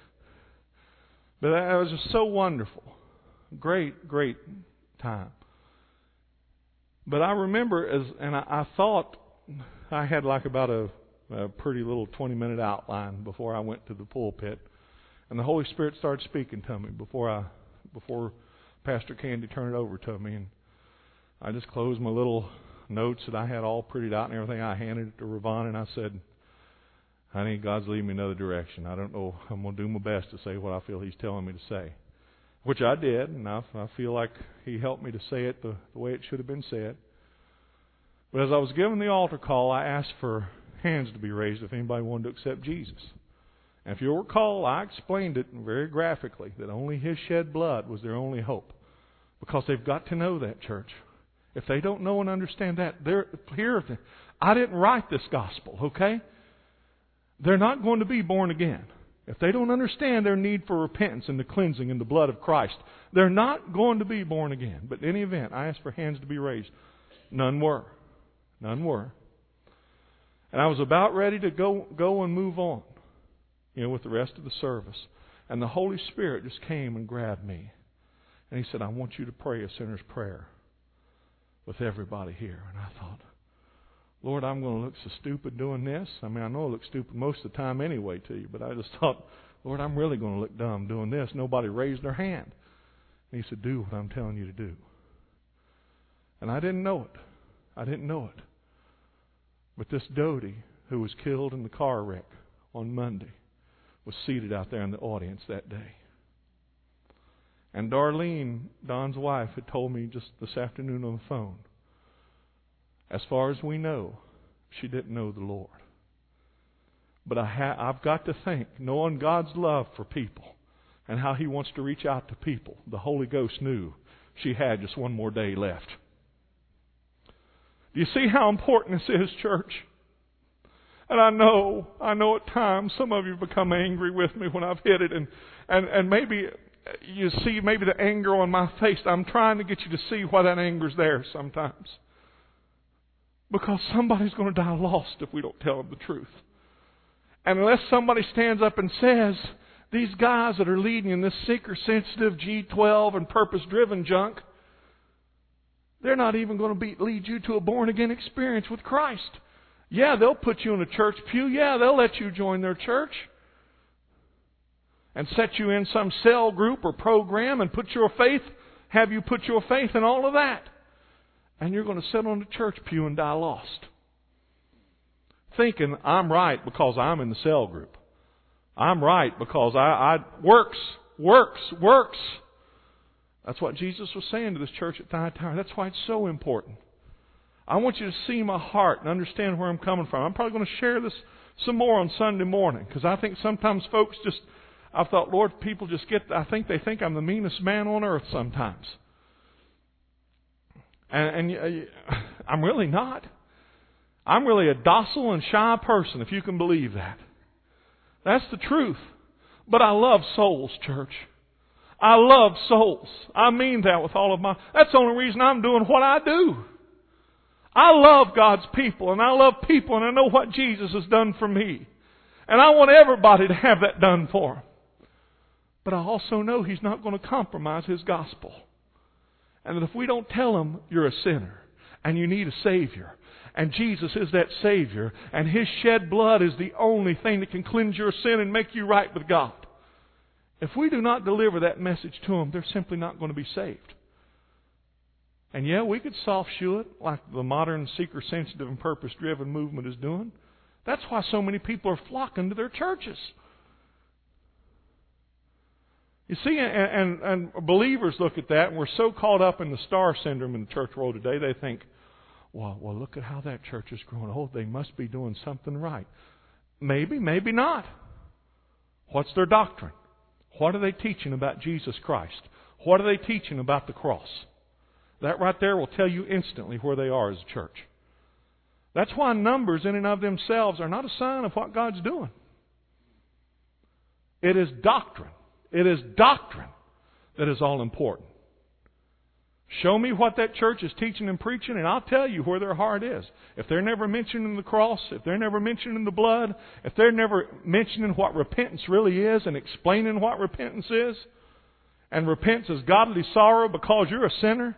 that was just so wonderful. Great, great time. But I remember, as and I, I thought I had like about a a pretty little twenty-minute outline before I went to the pulpit. And the Holy Spirit started speaking to me before I, before Pastor Candy turned it over to me. And I just closed my little notes that I had all printed out and everything. I handed it to Ravon and I said, honey, God's leading me another direction. I don't know. I'm going to do my best to say what I feel He's telling me to say. Which I did, and I, I feel like He helped me to say it the, the way it should have been said. But as I was given the altar call, I asked for hands to be raised if anybody wanted to accept Jesus. And if you'll recall, I explained it very graphically, that only His shed blood was their only hope. Because they've got to know that, church. If they don't know and understand that, they're here. I didn't write this gospel, okay? They're not going to be born again. If they don't understand their need for repentance and the cleansing in the blood of Christ, they're not going to be born again. But in any event, I asked for hands to be raised. None were. None were. And I was about ready to go go and move on, you know, with the rest of the service. And the Holy Spirit just came and grabbed me. And He said, I want you to pray a sinner's prayer with everybody here. And I thought, Lord, I'm going to look so stupid doing this. I mean, I know I look stupid most of the time anyway to you, but I just thought, Lord, I'm really going to look dumb doing this. Nobody raised their hand. And He said, do what I'm telling you to do. And I didn't know it. I didn't know it. But this Dodie, who was killed in the car wreck on Monday, was seated out there in the audience that day. And Darlene, Don's wife, had told me just this afternoon on the phone, as far as we know, she didn't know the Lord. But I ha- I've got to think, knowing God's love for people and how He wants to reach out to people, the Holy Ghost knew she had just one more day left. Do you see how important this is, church? And I know, I know at times some of you become angry with me when I've hit it, and, and, and maybe you see maybe the anger on my face. I'm trying to get you to see why that anger's there sometimes. Because somebody's going to die lost if we don't tell them the truth. And unless somebody stands up and says, these guys that are leading in this seeker-sensitive G twelve and purpose-driven junk, they're not even going to be, lead you to a born-again experience with Christ. Yeah, they'll put you in a church pew. Yeah, they'll let you join their church and set you in some cell group or program and put your faith, have you put your faith in all of that. And you're going to sit on the church pew and die lost. Thinking, I'm right because I'm in the cell group. I'm right because I, I works, works, works. That's what Jesus was saying to this church at Thyatira. That's why it's so important. I want you to see my heart and understand where I'm coming from. I'm probably going to share this some more on Sunday morning, because I think sometimes folks just, I thought, Lord, people just get, I think they think I'm the meanest man on earth sometimes. And, and I'm really not. I'm really a docile and shy person, if you can believe that. That's the truth. But I love souls, church. I love souls. I mean that with all of my... That's the only reason I'm doing what I do. I love God's people, and I love people, and I know what Jesus has done for me. And I want everybody to have that done for them. But I also know He's not going to compromise His gospel. And that if we don't tell them you're a sinner, and you need a Savior, and Jesus is that Savior, and His shed blood is the only thing that can cleanse your sin and make you right with God, if we do not deliver that message to them, they're simply not going to be saved. And yeah, we could soft shoe it like the modern seeker-sensitive and purpose-driven movement is doing. That's why so many people are flocking to their churches. You see, and, and, and believers look at that, and we're so caught up in the star syndrome in the church world today, they think, well, well, look at how that church is growing. Oh, they must be doing something right. Maybe, maybe not. What's their doctrine? What are they teaching about Jesus Christ? What are they teaching about the cross? That right there will tell you instantly where they are as a church. That's why numbers in and of themselves are not a sign of what God's doing. It is doctrine. It is doctrine that is all important. Show me what that church is teaching and preaching, and I'll tell you where their heart is. If they're never mentioning the cross, if they're never mentioning the blood, if they're never mentioning what repentance really is and explaining what repentance is, and repentance is godly sorrow because you're a sinner,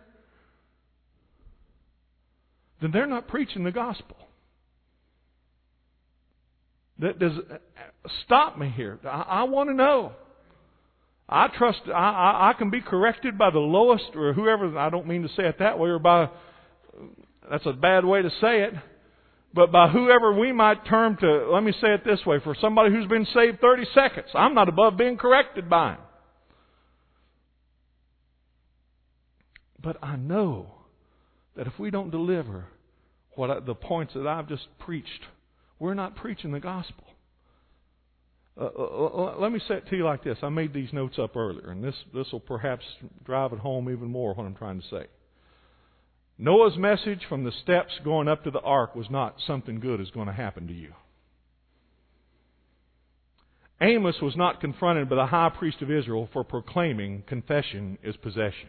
then they're not preaching the gospel. That does stop me here. I, I want to know. I trust I, I, I can be corrected by the lowest or whoever. I don't mean to say it that way, or by that's a bad way to say it. But by whoever we might term to, let me say it this way, for somebody who's been saved thirty seconds, I'm not above being corrected by him. But I know that if we don't deliver what I, the points that I've just preached, we're not preaching the gospel. Uh, uh, let me say it to you like this. I made these notes up earlier, and this this will perhaps drive it home even more what I'm trying to say. Noah's message from the steps going up to the ark was not something good is going to happen to you. Amos was not confronted by the high priest of Israel for proclaiming confession is possession.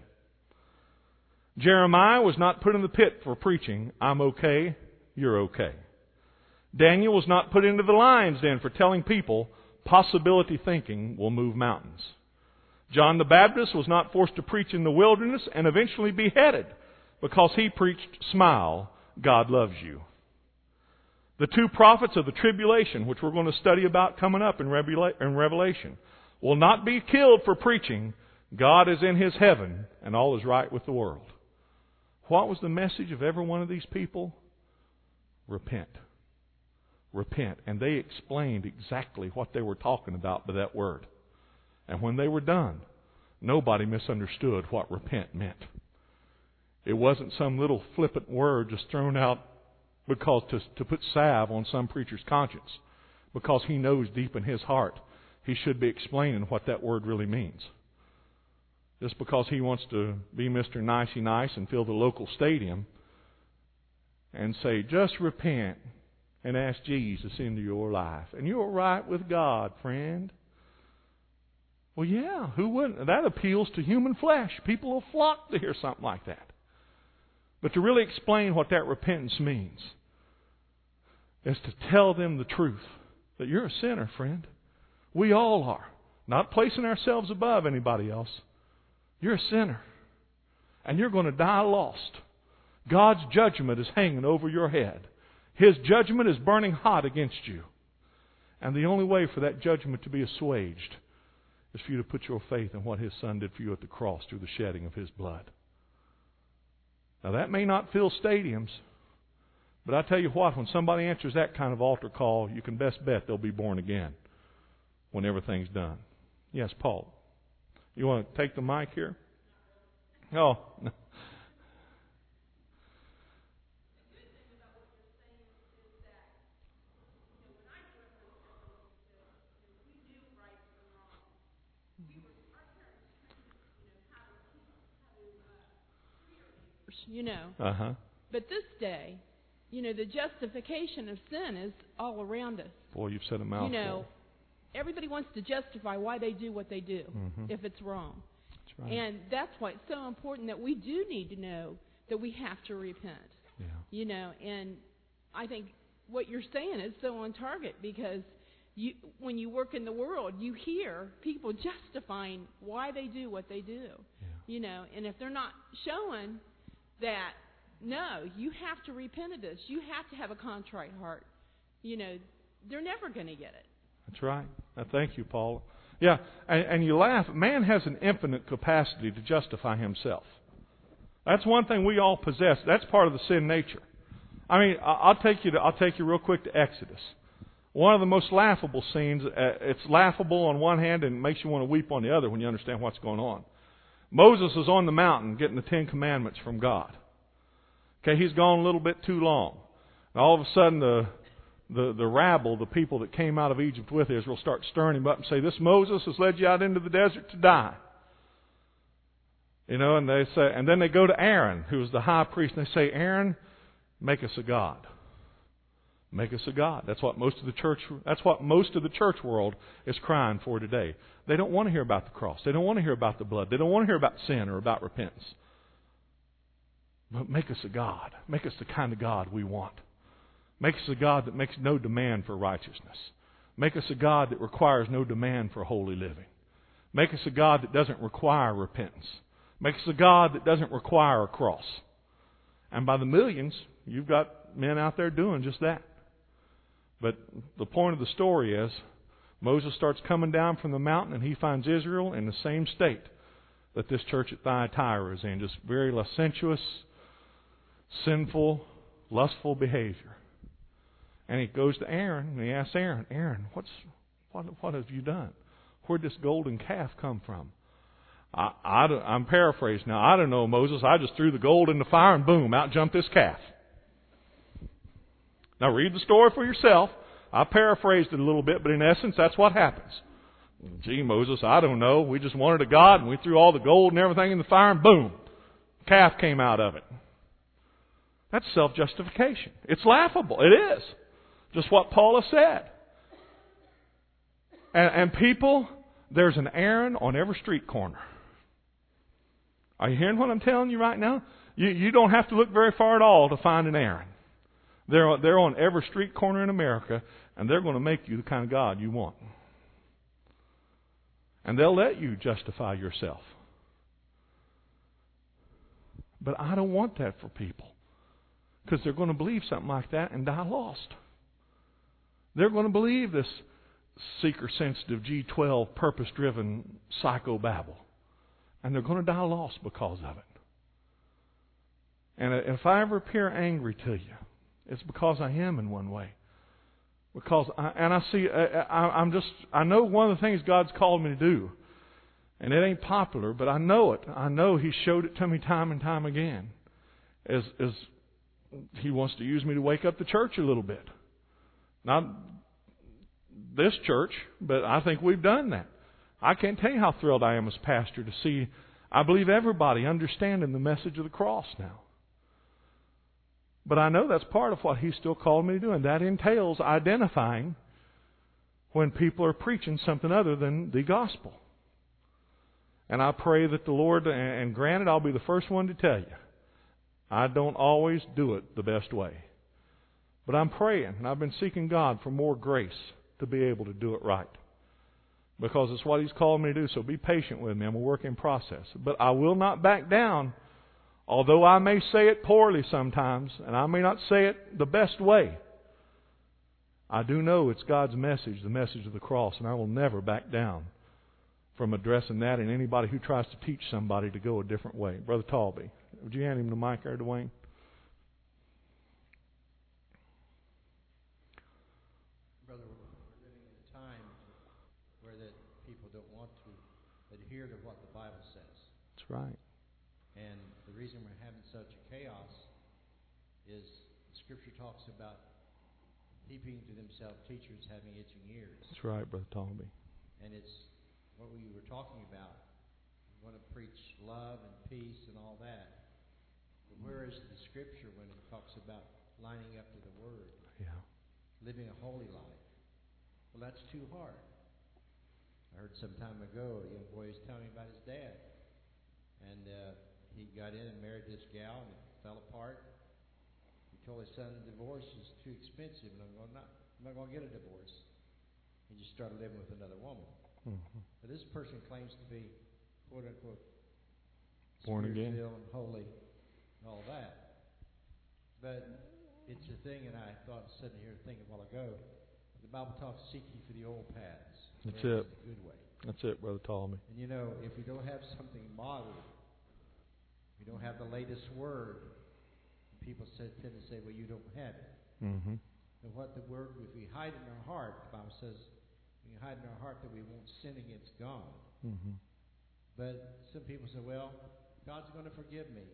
Jeremiah was not put in the pit for preaching, I'm okay, you're okay. Daniel was not put into the lion's den for telling people possibility thinking will move mountains. John the Baptist was not forced to preach in the wilderness and eventually beheaded because he preached, smile, God loves you. The two prophets of the tribulation, which we're going to study about coming up in Revelation, will not be killed for preaching, God is in His heaven and all is right with the world. What was the message of every one of these people? Repent. Repent. And they explained exactly what they were talking about by that word. And when they were done, nobody misunderstood what repent meant. It wasn't some little flippant word just thrown out because to, to put salve on some preacher's conscience. Because he knows deep in his heart he should be explaining what that word really means. Just because he wants to be Mister Nicey Nice and fill the local stadium and say, just repent and ask Jesus into your life. And you're right with God, friend. Well, yeah, who wouldn't? That appeals to human flesh. People will flock to hear something like that. But to really explain what that repentance means is to tell them the truth. That you're a sinner, friend. We all are. Not placing ourselves above anybody else. You're a sinner. And you're going to die lost. God's judgment is hanging over your head. His judgment is burning hot against you. And the only way for that judgment to be assuaged is for you to put your faith in what His Son did for you at the cross through the shedding of His blood. Now that may not fill stadiums, but I tell you what, when somebody answers that kind of altar call, you can best bet they'll be born again when everything's done. Yes, Paul. You want to take the mic here? Oh, no. You know. Uh-huh. But this day, you know, the justification of sin is all around us. Boy, you've said a mouthful. You know, everybody wants to justify why they do what they do, mm-hmm. if it's wrong. That's right. And that's why it's so important that we do need to know that we have to repent. Yeah. You know, and I think what you're saying is so on target because you, when you work in the world, you hear people justifying why they do what they do. Yeah. You know, and if they're not showing that, no, you have to repent of this. You have to have a contrite heart. You know, they're never going to get it. That's right. I thank you, Paul. Yeah, and, and you laugh. Man has an infinite capacity to justify himself. That's one thing we all possess. That's part of the sin nature. I mean, I'll take you to, I'll take you real quick to Exodus. One of the most laughable scenes. Uh, it's laughable on one hand and makes you want to weep on the other when you understand what's going on. Moses is on the mountain getting the Ten Commandments from God. Okay, he's gone a little bit too long. And all of a sudden, the, the, the rabble, the people that came out of Egypt with Israel, start stirring him up and say, this Moses has led you out into the desert to die. You know, and they say, and then they go to Aaron, who was the high priest, and they say, Aaron, make us a god. Make us a god. That's what most of the church. That's what most of the church world is crying for today. They don't want to hear about the cross. They don't want to hear about the blood. They don't want to hear about sin or about repentance. But make us a God. Make us the kind of God we want. Make us a God that makes no demand for righteousness. Make us a God that requires no demand for holy living. Make us a God that doesn't require repentance. Make us a God that doesn't require a cross. And by the millions, you've got men out there doing just that. But the point of the story is, Moses starts coming down from the mountain, and he finds Israel in the same state that this church at Thyatira is in. Just very licentious, sinful, lustful behavior. And he goes to Aaron, and he asks Aaron, Aaron, what's, what, what have you done? Where'd this golden calf come from? I, I, I'm paraphrasing now. I don't know, Moses. I just threw the gold in the fire, and boom, out jumped this calf. Now read the story for yourself. I paraphrased it a little bit, but in essence, that's what happens. Gee, Moses, I don't know. We just wanted a God, and we threw all the gold and everything in the fire, and boom, calf came out of it. That's self-justification. It's laughable. It is. Just what Paul has said. And, and people, there's an Aaron on every street corner. Are you hearing what I'm telling you right now? You, you don't have to look very far at all to find an Aaron. They're, they're on every street corner in America, and they're going to make you the kind of God you want. And they'll let you justify yourself. But I don't want that for people. Because they're going to believe something like that and die lost. They're going to believe this seeker-sensitive, G twelve, purpose-driven psychobabble. And they're going to die lost because of it. And if I ever appear angry to you, it's because I am in one way. Because I, and I see, I, I, I'm just, I know one of the things God's called me to do, and it ain't popular, but I know it. I know He showed it to me time and time again. As, as He wants to use me to wake up the church a little bit. Not this church, but I think we've done that. I can't tell you how thrilled I am as pastor to see, I believe, everybody understanding the message of the cross now. But I know that's part of what He's still called me to do, and that entails identifying when people are preaching something other than the gospel. And I pray that the Lord, and granted, I'll be the first one to tell you, I don't always do it the best way. But I'm praying, and I've been seeking God for more grace to be able to do it right. Because it's what He's called me to do, so be patient with me. I'm a work in process. But I will not back down. Although I may say it poorly sometimes, and I may not say it the best way, I do know it's God's message, the message of the cross, and I will never back down from addressing that and anybody who tries to teach somebody to go a different way. Brother Talby, would you hand him the mic there, Dwayne? Brother, we're living in a time where that people don't want to adhere to what the Bible says. That's right. And the reason we're having such a chaos is Scripture talks about heaping to themselves teachers having itching ears. That's right, Brother Talby. And it's what we were talking about. We want to preach love and peace and all that. But where is the Scripture when it talks about lining up to the Word? Yeah. Living a holy life. Well, that's too hard. I heard some time ago a young boy was telling me about his dad. And uh, he got in and married this gal, and it fell apart. He told his son the divorce is too expensive, and I'm going, not, I'm not going to get a divorce. He just started living with another woman. Mm-hmm. But this person claims to be, quote unquote, born again, and holy, and all that. But it's a thing, and I thought, sitting here thinking a while ago, the Bible talks, seek ye for the old paths. That's Where it. is the good way. That's it, Brother Talby. And you know, if we don't have something modern, we don't have the latest word, people say, tend to say, well, you don't have it. Mm-hmm. And what the word, if we hide in our heart, the Bible says, we hide in our heart that we won't sin against God. Mm-hmm. But some people say, well, God's going to forgive me.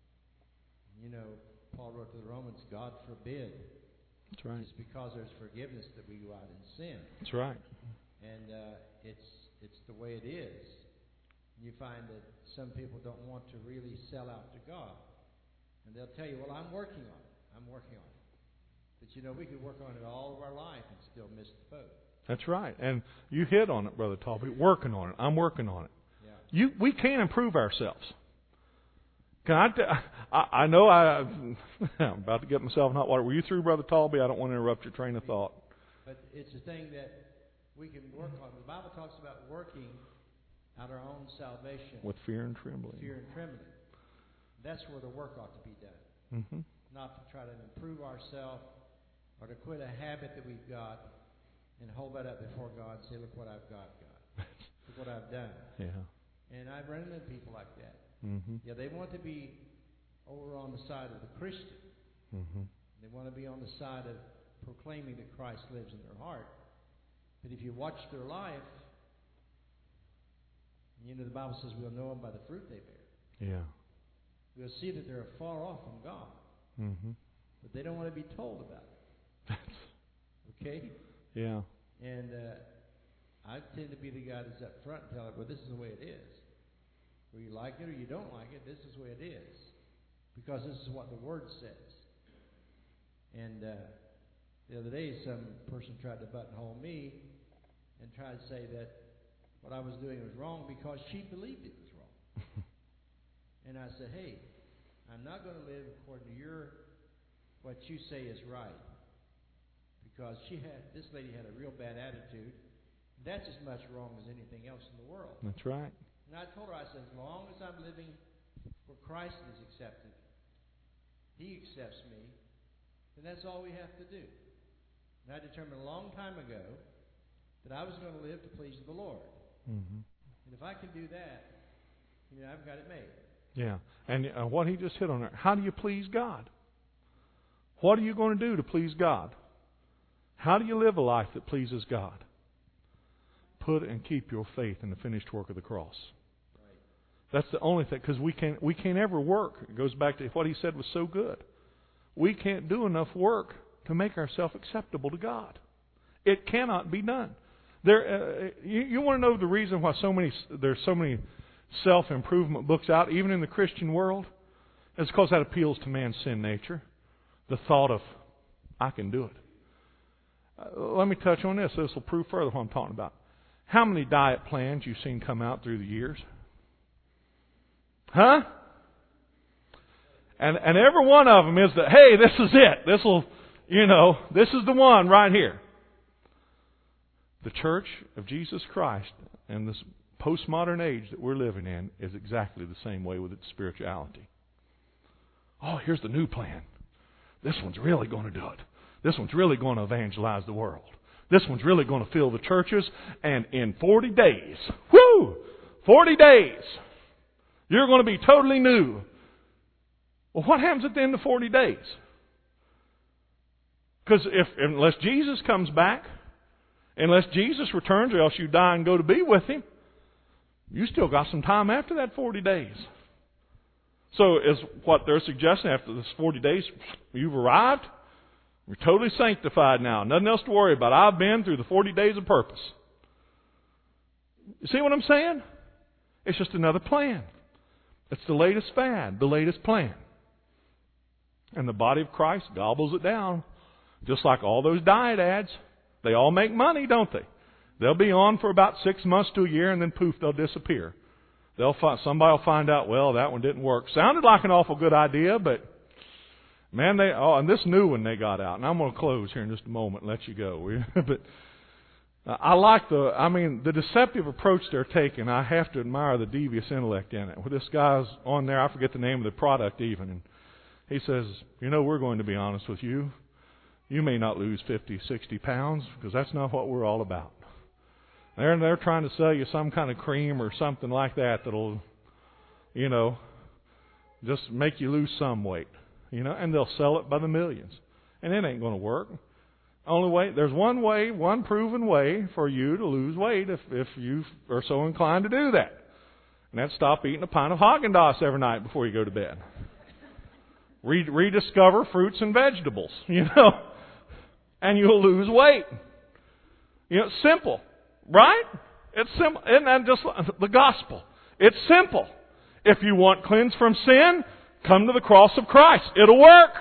You know, Paul wrote to the Romans, God forbid. That's right. It's because there's forgiveness that we go out and sin. That's right. And uh, it's it's the way it is. You find that some people don't want to really sell out to God. And they'll tell you, well, I'm working on it. I'm working on it. But, you know, we could work on it all of our life and still miss the boat. That's right. And you hit on it, Brother Talby. Working on it. I'm working on it. Yeah. You, we can improve ourselves. Can I, t- I, I know I, I'm about to get myself in hot water. Were you through, Brother Talby? I don't want to interrupt your train of thought. But it's a thing that we can work on. The Bible talks about working out our own salvation. With fear and trembling. Fear and trembling. That's where the work ought to be done. Mm-hmm. Not to try to improve ourselves or to quit a habit that we've got and hold that up before God and say, look what I've got, God. Look what I've done. Yeah. And I've run into people like that. Mm-hmm. Yeah, they want to be over on the side of the Christian. Mm-hmm. They want to be on the side of proclaiming that Christ lives in their heart. But if you watch their life, you know, the Bible says we'll know them by the fruit they bear. Yeah. We'll see that they're far off from God. Mm-hmm. But they don't want to be told about it. Okay? Yeah. And uh, I tend to be the guy that's up front and tell it, well, this is the way it is. Whether you like it or you don't like it, this is the way it is. Because this is what the Word says. And uh, the other day, some person tried to buttonhole me and tried to say that what I was doing was wrong because she believed it was wrong. And I said, hey, I'm not going to live according to your, what you say is right. Because she had, this lady had a real bad attitude. That's as much wrong as anything else in the world. That's right. And I told her, I said, as long as I'm living where Christ is accepted, He accepts me, then that's all we have to do. And I determined a long time ago that I was going to live to please the Lord. Mm-hmm. And if I can do that, you know, I've got it made. Yeah. And uh, what he just hit on there, how do you please God? What are you going to do to please God? How do you live a life that pleases God? Put and keep your faith in the finished work of the cross. Right. That's the only thing, because we can't, we can't ever work. It goes back to what he said was so good. We can't do enough work to make ourselves acceptable to God. It cannot be done. There, uh, you, you want to know the reason why so many there's so many self-improvement books out, even in the Christian world? It's because that appeals to man's sin nature. The thought of, I can do it. Uh, let me touch on this. This will prove further what I'm talking about. How many diet plans you've seen come out through the years? Huh? And and every one of them is that, hey, this is it. This will, you know, this is the one right here. The Church of Jesus Christ in this postmodern age that we're living in is exactly the same way with its spirituality. Oh, here's the new plan. This one's really going to do it. This one's really going to evangelize the world. This one's really going to fill the churches. And in forty days, whoo, forty days, you're going to be totally new. Well, what happens at the end of forty days? Because if unless Jesus comes back, unless Jesus returns, or else you die and go to be with Him, you still got some time after that forty days. So is what they're suggesting after this forty days, you've arrived, you're totally sanctified now. Nothing else to worry about. I've been through the forty days of purpose. You see what I'm saying? It's just another plan. It's the latest fad, the latest plan. And the body of Christ gobbles it down. Just like all those diet ads. They all make money, don't they? They'll be on for about six months to a year, and then poof, they'll disappear. They'll find, somebody will find out, well, that one didn't work. Sounded like an awful good idea, but man, they oh, and this new one they got out. And I'm going to close here in just a moment and let you go. But uh, I like the, I mean, the deceptive approach they're taking. I have to admire the devious intellect in it. Well, this guy's on there, I forget the name of the product even, and he says, you know, we're going to be honest with you. You may not lose fifty, sixty pounds, because that's not what we're all about. They're, they're trying to sell you some kind of cream or something like that that'll, you know, just make you lose some weight. You know, and they'll sell it by the millions. And it ain't going to work. Only way, there's one way, one proven way for you to lose weight if, if you are so inclined to do that. And that's stop eating a pint of Haagen-Dazs every night before you go to bed. Re- rediscover fruits and vegetables, you know, and you'll lose weight. You know, it's simple, right? It's simple. Isn't that just the gospel? It's simple. If you want cleansed from sin, come to the cross of Christ. It'll work.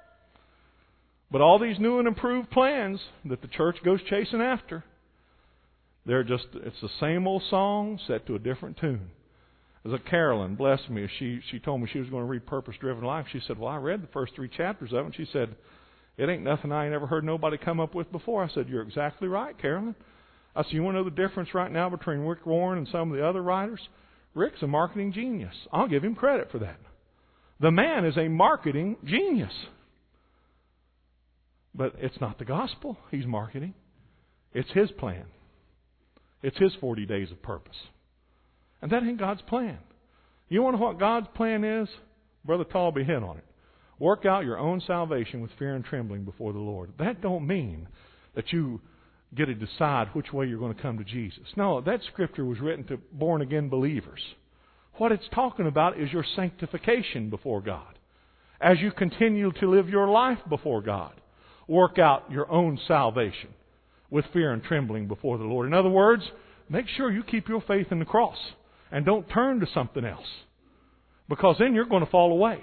But all these new and improved plans that the church goes chasing after, they're just, it's the same old song set to a different tune. There's a Carolyn, bless me, she she told me she was going to read Purpose Driven Life. She said, well, I read the first three chapters of it. And she said, it ain't nothing I ain't ever heard nobody come up with before. I said, you're exactly right, Carolyn. I said, you want to know the difference right now between Rick Warren and some of the other writers? Rick's a marketing genius. I'll give him credit for that. The man is a marketing genius. But it's not the gospel he's marketing. It's his plan. It's his forty days of purpose. And that ain't God's plan. You want to know what God's plan is? Brother Talby hit on it. Work out your own salvation with fear and trembling before the Lord. That don't mean that you get to decide which way you're going to come to Jesus. No, that scripture was written to born-again believers. What it's talking about is your sanctification before God. As you continue to live your life before God, work out your own salvation with fear and trembling before the Lord. In other words, make sure you keep your faith in the cross and don't turn to something else, because then you're going to fall away.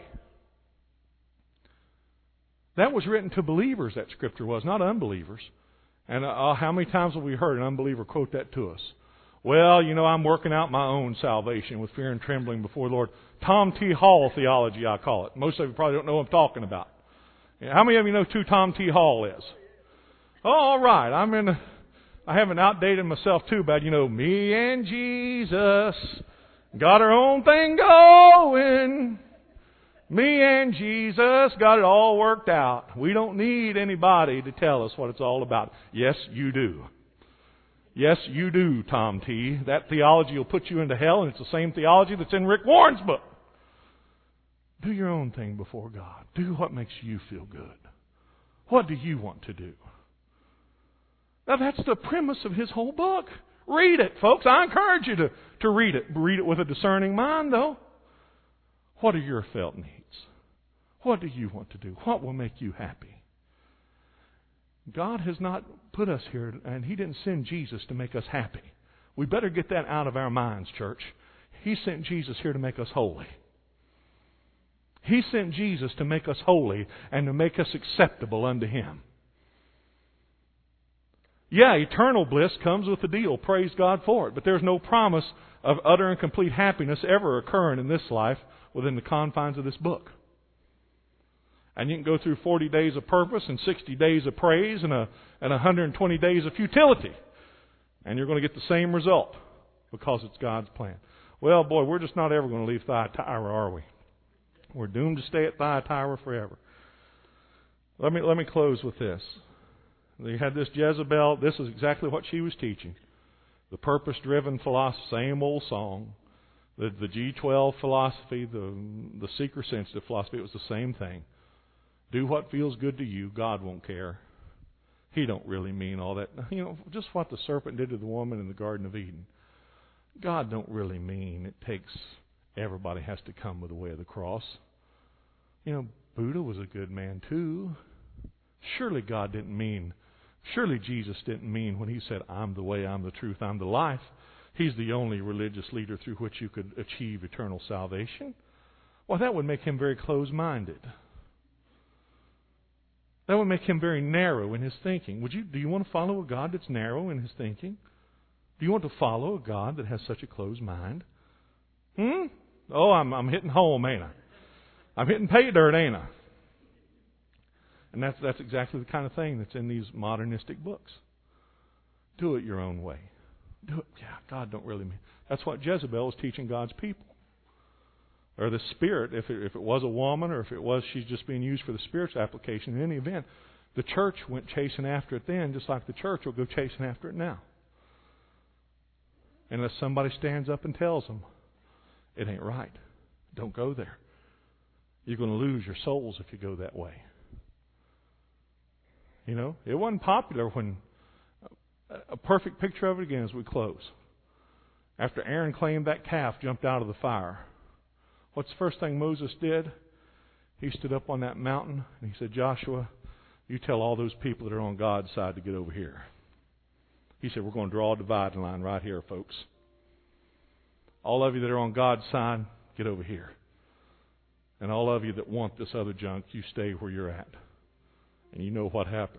That was written to believers, that scripture was, not unbelievers. And uh, how many times have we heard an unbeliever quote that to us? Well, you know, I'm working out my own salvation with fear and trembling before the Lord. Tom T. Hall theology, I call it. Most of you probably don't know what I'm talking about. How many of you know who Tom T. Hall is? Oh, all right. I'm in. A, I haven't outdated myself too bad. You know, me and Jesus got our own thing going. Me and Jesus got it all worked out. We don't need anybody to tell us what it's all about. Yes, you do. Yes, you do, Tom T. That theology will put you into hell, and it's the same theology that's in Rick Warren's book. Do your own thing before God. Do what makes you feel good. What do you want to do? Now, that's the premise of his whole book. Read it, folks. I encourage you to, to read it. Read it with a discerning mind, though. What are your felt needs? What do you want to do? What will make you happy? God has not put us here, and He didn't send Jesus to make us happy. We better get that out of our minds, church. He sent Jesus here to make us holy. He sent Jesus to make us holy and to make us acceptable unto Him. Yeah, eternal bliss comes with the deal. Praise God for it. But there's no promise of utter and complete happiness ever occurring in this life within the confines of this book. And you can go through forty days of purpose and sixty days of praise and, a, and one hundred twenty days of futility. And you're going to get the same result because it's God's plan. Well, boy, we're just not ever going to leave Thyatira, are we? We're doomed to stay at Thyatira forever. Let me, let me close with this. You had this Jezebel. This is exactly what she was teaching. The purpose-driven philosophy, same old song. The, the G twelve philosophy, the, the seeker-sensitive philosophy, it was the same thing. Do what feels good to you. God won't care. He don't really mean all that. You know, just what the serpent did to the woman in the Garden of Eden. God don't really mean it takes everybody has to come with the way of the cross. You know, Buddha was a good man too. Surely God didn't mean, surely Jesus didn't mean when He said, I'm the way, I'm the truth, I'm the life. He's the only religious leader through which you could achieve eternal salvation. Well, that would make Him very closed-minded. That would make Him very narrow in His thinking. Would you? Do you want to follow a God that's narrow in His thinking? Do you want to follow a God that has such a closed mind? Hmm? Oh, I'm, I'm hitting home, ain't I? I'm hitting pay dirt, ain't I? And that's, that's exactly the kind of thing that's in these modernistic books. Do it your own way. Do it. Yeah, God don't really mean. That's what Jezebel was teaching God's people. Or the Spirit, if it, if it was a woman or if it was she's just being used for the Spirit's application, in any event, the church went chasing after it then, just like the church will go chasing after it now. Unless somebody stands up and tells them, it ain't right. Don't go there. You're going to lose your souls if you go that way. You know, it wasn't popular when, a perfect picture of it again as we close. After Aaron claimed that calf jumped out of the fire, what's the first thing Moses did? He stood up on that mountain and he said, Joshua, you tell all those people that are on God's side to get over here. He said, we're going to draw a dividing line right here, folks. All of you that are on God's side, get over here. And all of you that want this other junk, you stay where you're at. And you know what happened.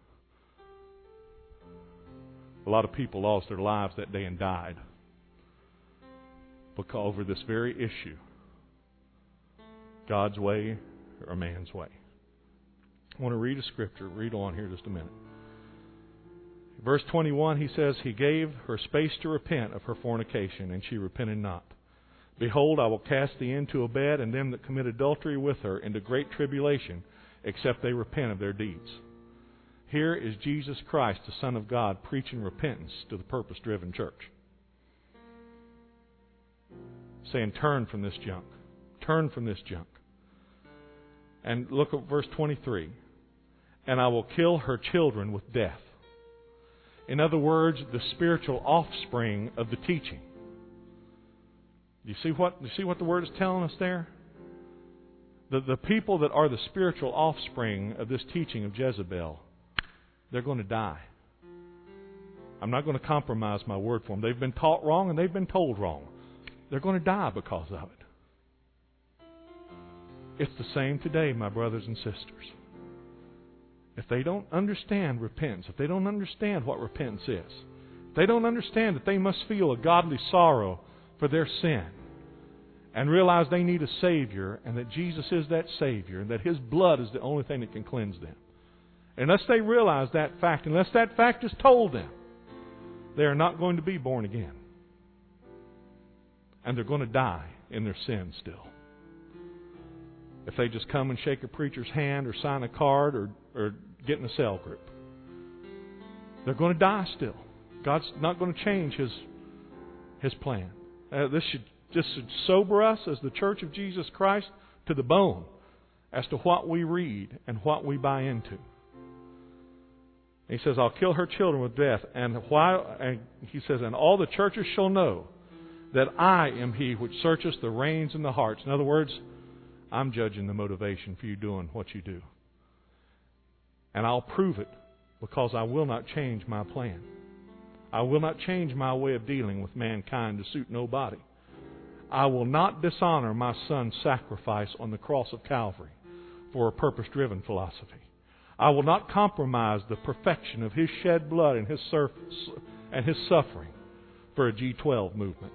A lot of people lost their lives that day and died because over this very issue. God's way or man's way. I want to read a scripture. Read on here just a minute. Verse twenty-one, he says, He gave her space to repent of her fornication, and she repented not. Behold, I will cast thee into a bed, and them that commit adultery with her into great tribulation, except they repent of their deeds. Here is Jesus Christ, the Son of God, preaching repentance to the purpose-driven church. Saying, turn from this junk. Turn from this junk. And look at verse twenty-three. And I will kill her children with death. In other words, the spiritual offspring of the teaching. Do you see what, do you see what the Word is telling us there? The, the people that are the spiritual offspring of this teaching of Jezebel, they're going to die. I'm not going to compromise my word for them. They've been taught wrong and they've been told wrong. They're going to die because of it. It's the same today, my brothers and sisters. If they don't understand repentance, if they don't understand what repentance is, if they don't understand that they must feel a godly sorrow for their sin and realize they need a Savior and that Jesus is that Savior and that His blood is the only thing that can cleanse them, unless they realize that fact, unless that fact is told them, they are not going to be born again. And they're going to die in their sin still. If they just come and shake a preacher's hand or sign a card or, or get in a cell group, they're going to die still. God's not going to change His His plan. Uh, this should this should sober us as the Church of Jesus Christ to the bone as to what we read and what we buy into. He says, I'll kill her children with death. And while and he says, and all the churches shall know that I am He which searcheth the reins and the hearts. In other words, I'm judging the motivation for you doing what you do. And I'll prove it because I will not change my plan. I will not change my way of dealing with mankind to suit nobody. I will not dishonor my Son's sacrifice on the cross of Calvary for a purpose-driven philosophy. I will not compromise the perfection of His shed blood and His surf- and His suffering for a G twelve movement.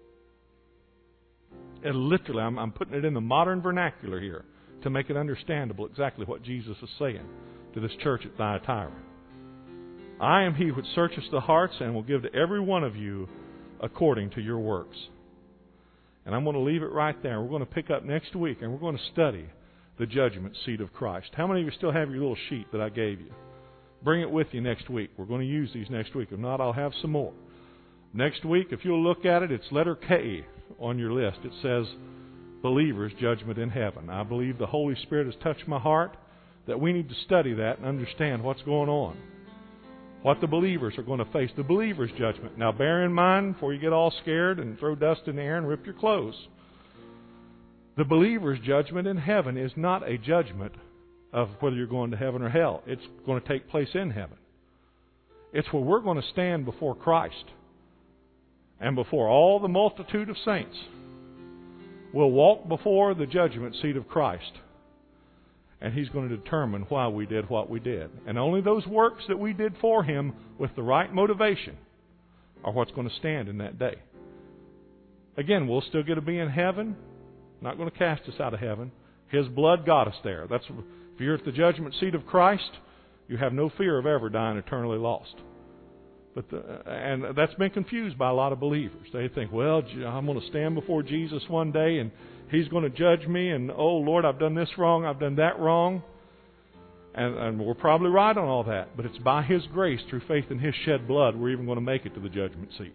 And literally, I'm, I'm putting it in the modern vernacular here to make it understandable exactly what Jesus is saying to this church at Thyatira. I am He which searcheth the hearts and will give to every one of you according to your works. And I'm going to leave it right there. We're going to pick up next week and we're going to study the judgment seat of Christ. How many of you still have your little sheet that I gave you? Bring it with you next week. We're going to use these next week. If not, I'll have some more. Next week, if you'll look at it, it's letter K on your list. It says, Believers' Judgment in Heaven. I believe the Holy Spirit has touched my heart that we need to study that and understand what's going on. What the believers are going to face. The believer's judgment. Now bear in mind, before you get all scared and throw dust in the air and rip your clothes, the believer's judgment in heaven is not a judgment of whether you're going to heaven or hell. It's going to take place in heaven. It's where we're going to stand before Christ and before all the multitude of saints. We'll walk before the judgment seat of Christ. And He's going to determine why we did what we did. And only those works that we did for Him with the right motivation are what's going to stand in that day. Again, we'll still get to be in heaven. Not going to cast us out of heaven. His blood got us there. That's if you're at the judgment seat of Christ, you have no fear of ever dying eternally lost. But the, and that's been confused by a lot of believers. They think, well, I'm going to stand before Jesus one day and He's going to judge me, and oh Lord, I've done this wrong, I've done that wrong. And, and we're probably right on all that. But it's by His grace, through faith in His shed blood, we're even going to make it to the judgment seat.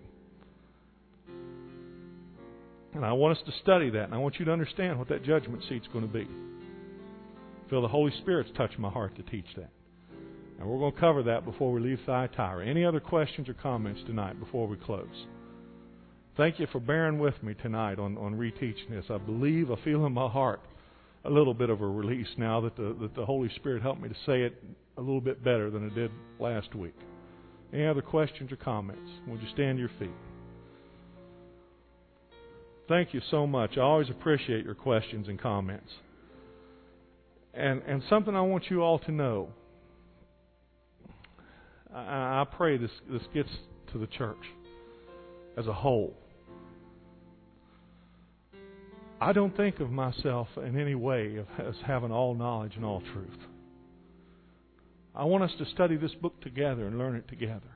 And I want us to study that, and I want you to understand what that judgment seat's going to be. I feel the Holy Spirit's touched my heart to teach that. And we're going to cover that before we leave Thyatira. Any other questions or comments tonight before we close? Thank you for bearing with me tonight on, on reteaching this. I believe, I feel in my heart a little bit of a release now that the, that the Holy Spirit helped me to say it a little bit better than it did last week. Any other questions or comments? Would you stand to your feet? Thank you so much. I always appreciate your questions and comments. And, and something I want you all to know. I, I pray this, this gets to the church as a whole. I don't think of myself in any way as having all knowledge and all truth. I want us to study this book together and learn it together.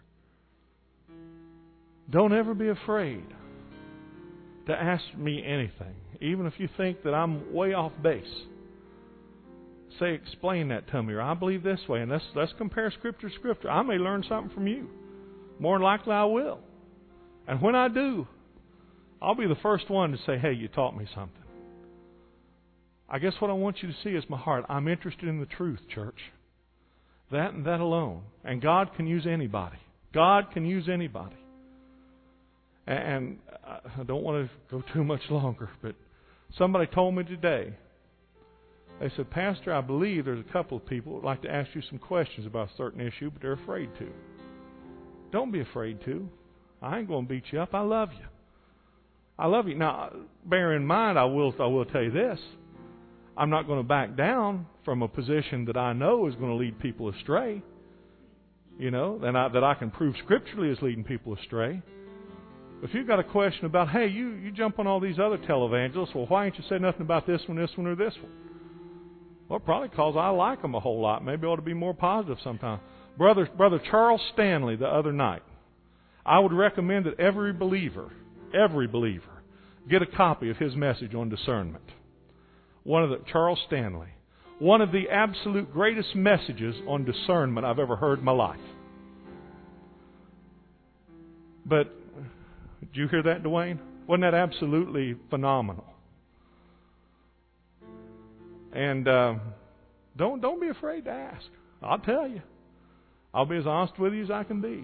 Don't ever be afraid to ask me anything, even if you think that I'm way off base. say, explain that to me, or I believe this way, and let's, let's compare Scripture to Scripture. I may learn something from you. More than likely I will. And when I do, I'll be the first one to say, hey, you taught me something. I guess what I want you to see is my heart. I'm interested in the truth, church. That and that alone. And God can use anybody. God can use anybody. And I don't want to go too much longer, but somebody told me today, they said, Pastor, I believe there's a couple of people who would like to ask you some questions about a certain issue, but they're afraid to. Don't be afraid to. I ain't going to beat you up. I love you. I love you. Now, bear in mind, I will, I will tell you this. I'm not going to back down from a position that I know is going to lead people astray. You know, and I, that I can prove scripturally is leading people astray. If you've got a question about, hey, you, you jump on all these other televangelists, well, why ain't you say nothing about this one, this one, or this one? Well, probably because I like them a whole lot. Maybe I ought to be more positive sometime. Brother, Brother Charles Stanley the other night, I would recommend that every believer, every believer, get a copy of his message on discernment. One of the, Charles Stanley, one of the absolute greatest messages on discernment I've ever heard in my life. But, did you hear that, Dwayne? Wasn't that absolutely phenomenal? And uh, don't don't be afraid to ask. I'll tell you. I'll be as honest with you as I can be.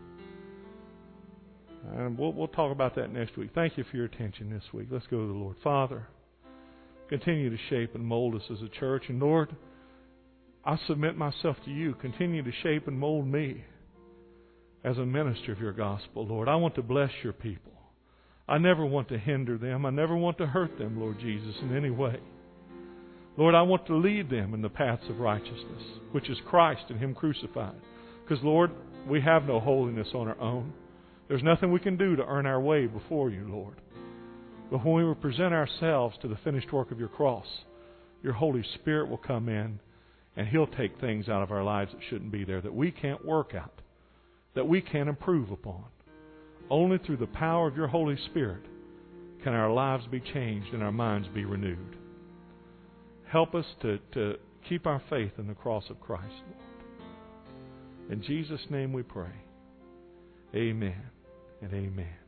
And we'll, we'll talk about that next week. Thank you for your attention this week. Let's go to the Lord. Father, continue to shape and mold us as a church. And Lord, I submit myself to you. Continue to shape and mold me as a minister of your gospel, Lord. I want to bless your people. I never want to hinder them. I never want to hurt them, Lord Jesus, in any way. Lord, I want to lead them in the paths of righteousness, which is Christ and Him crucified. Because, Lord, we have no holiness on our own. There's nothing we can do to earn our way before you, Lord. But when we present ourselves to the finished work of your cross, your Holy Spirit will come in and He'll take things out of our lives that shouldn't be there, that we can't work out, that we can't improve upon. Only through the power of your Holy Spirit can our lives be changed and our minds be renewed. Help us to, to keep our faith in the cross of Christ, Lord. In Jesus' name we pray. Amen and amen.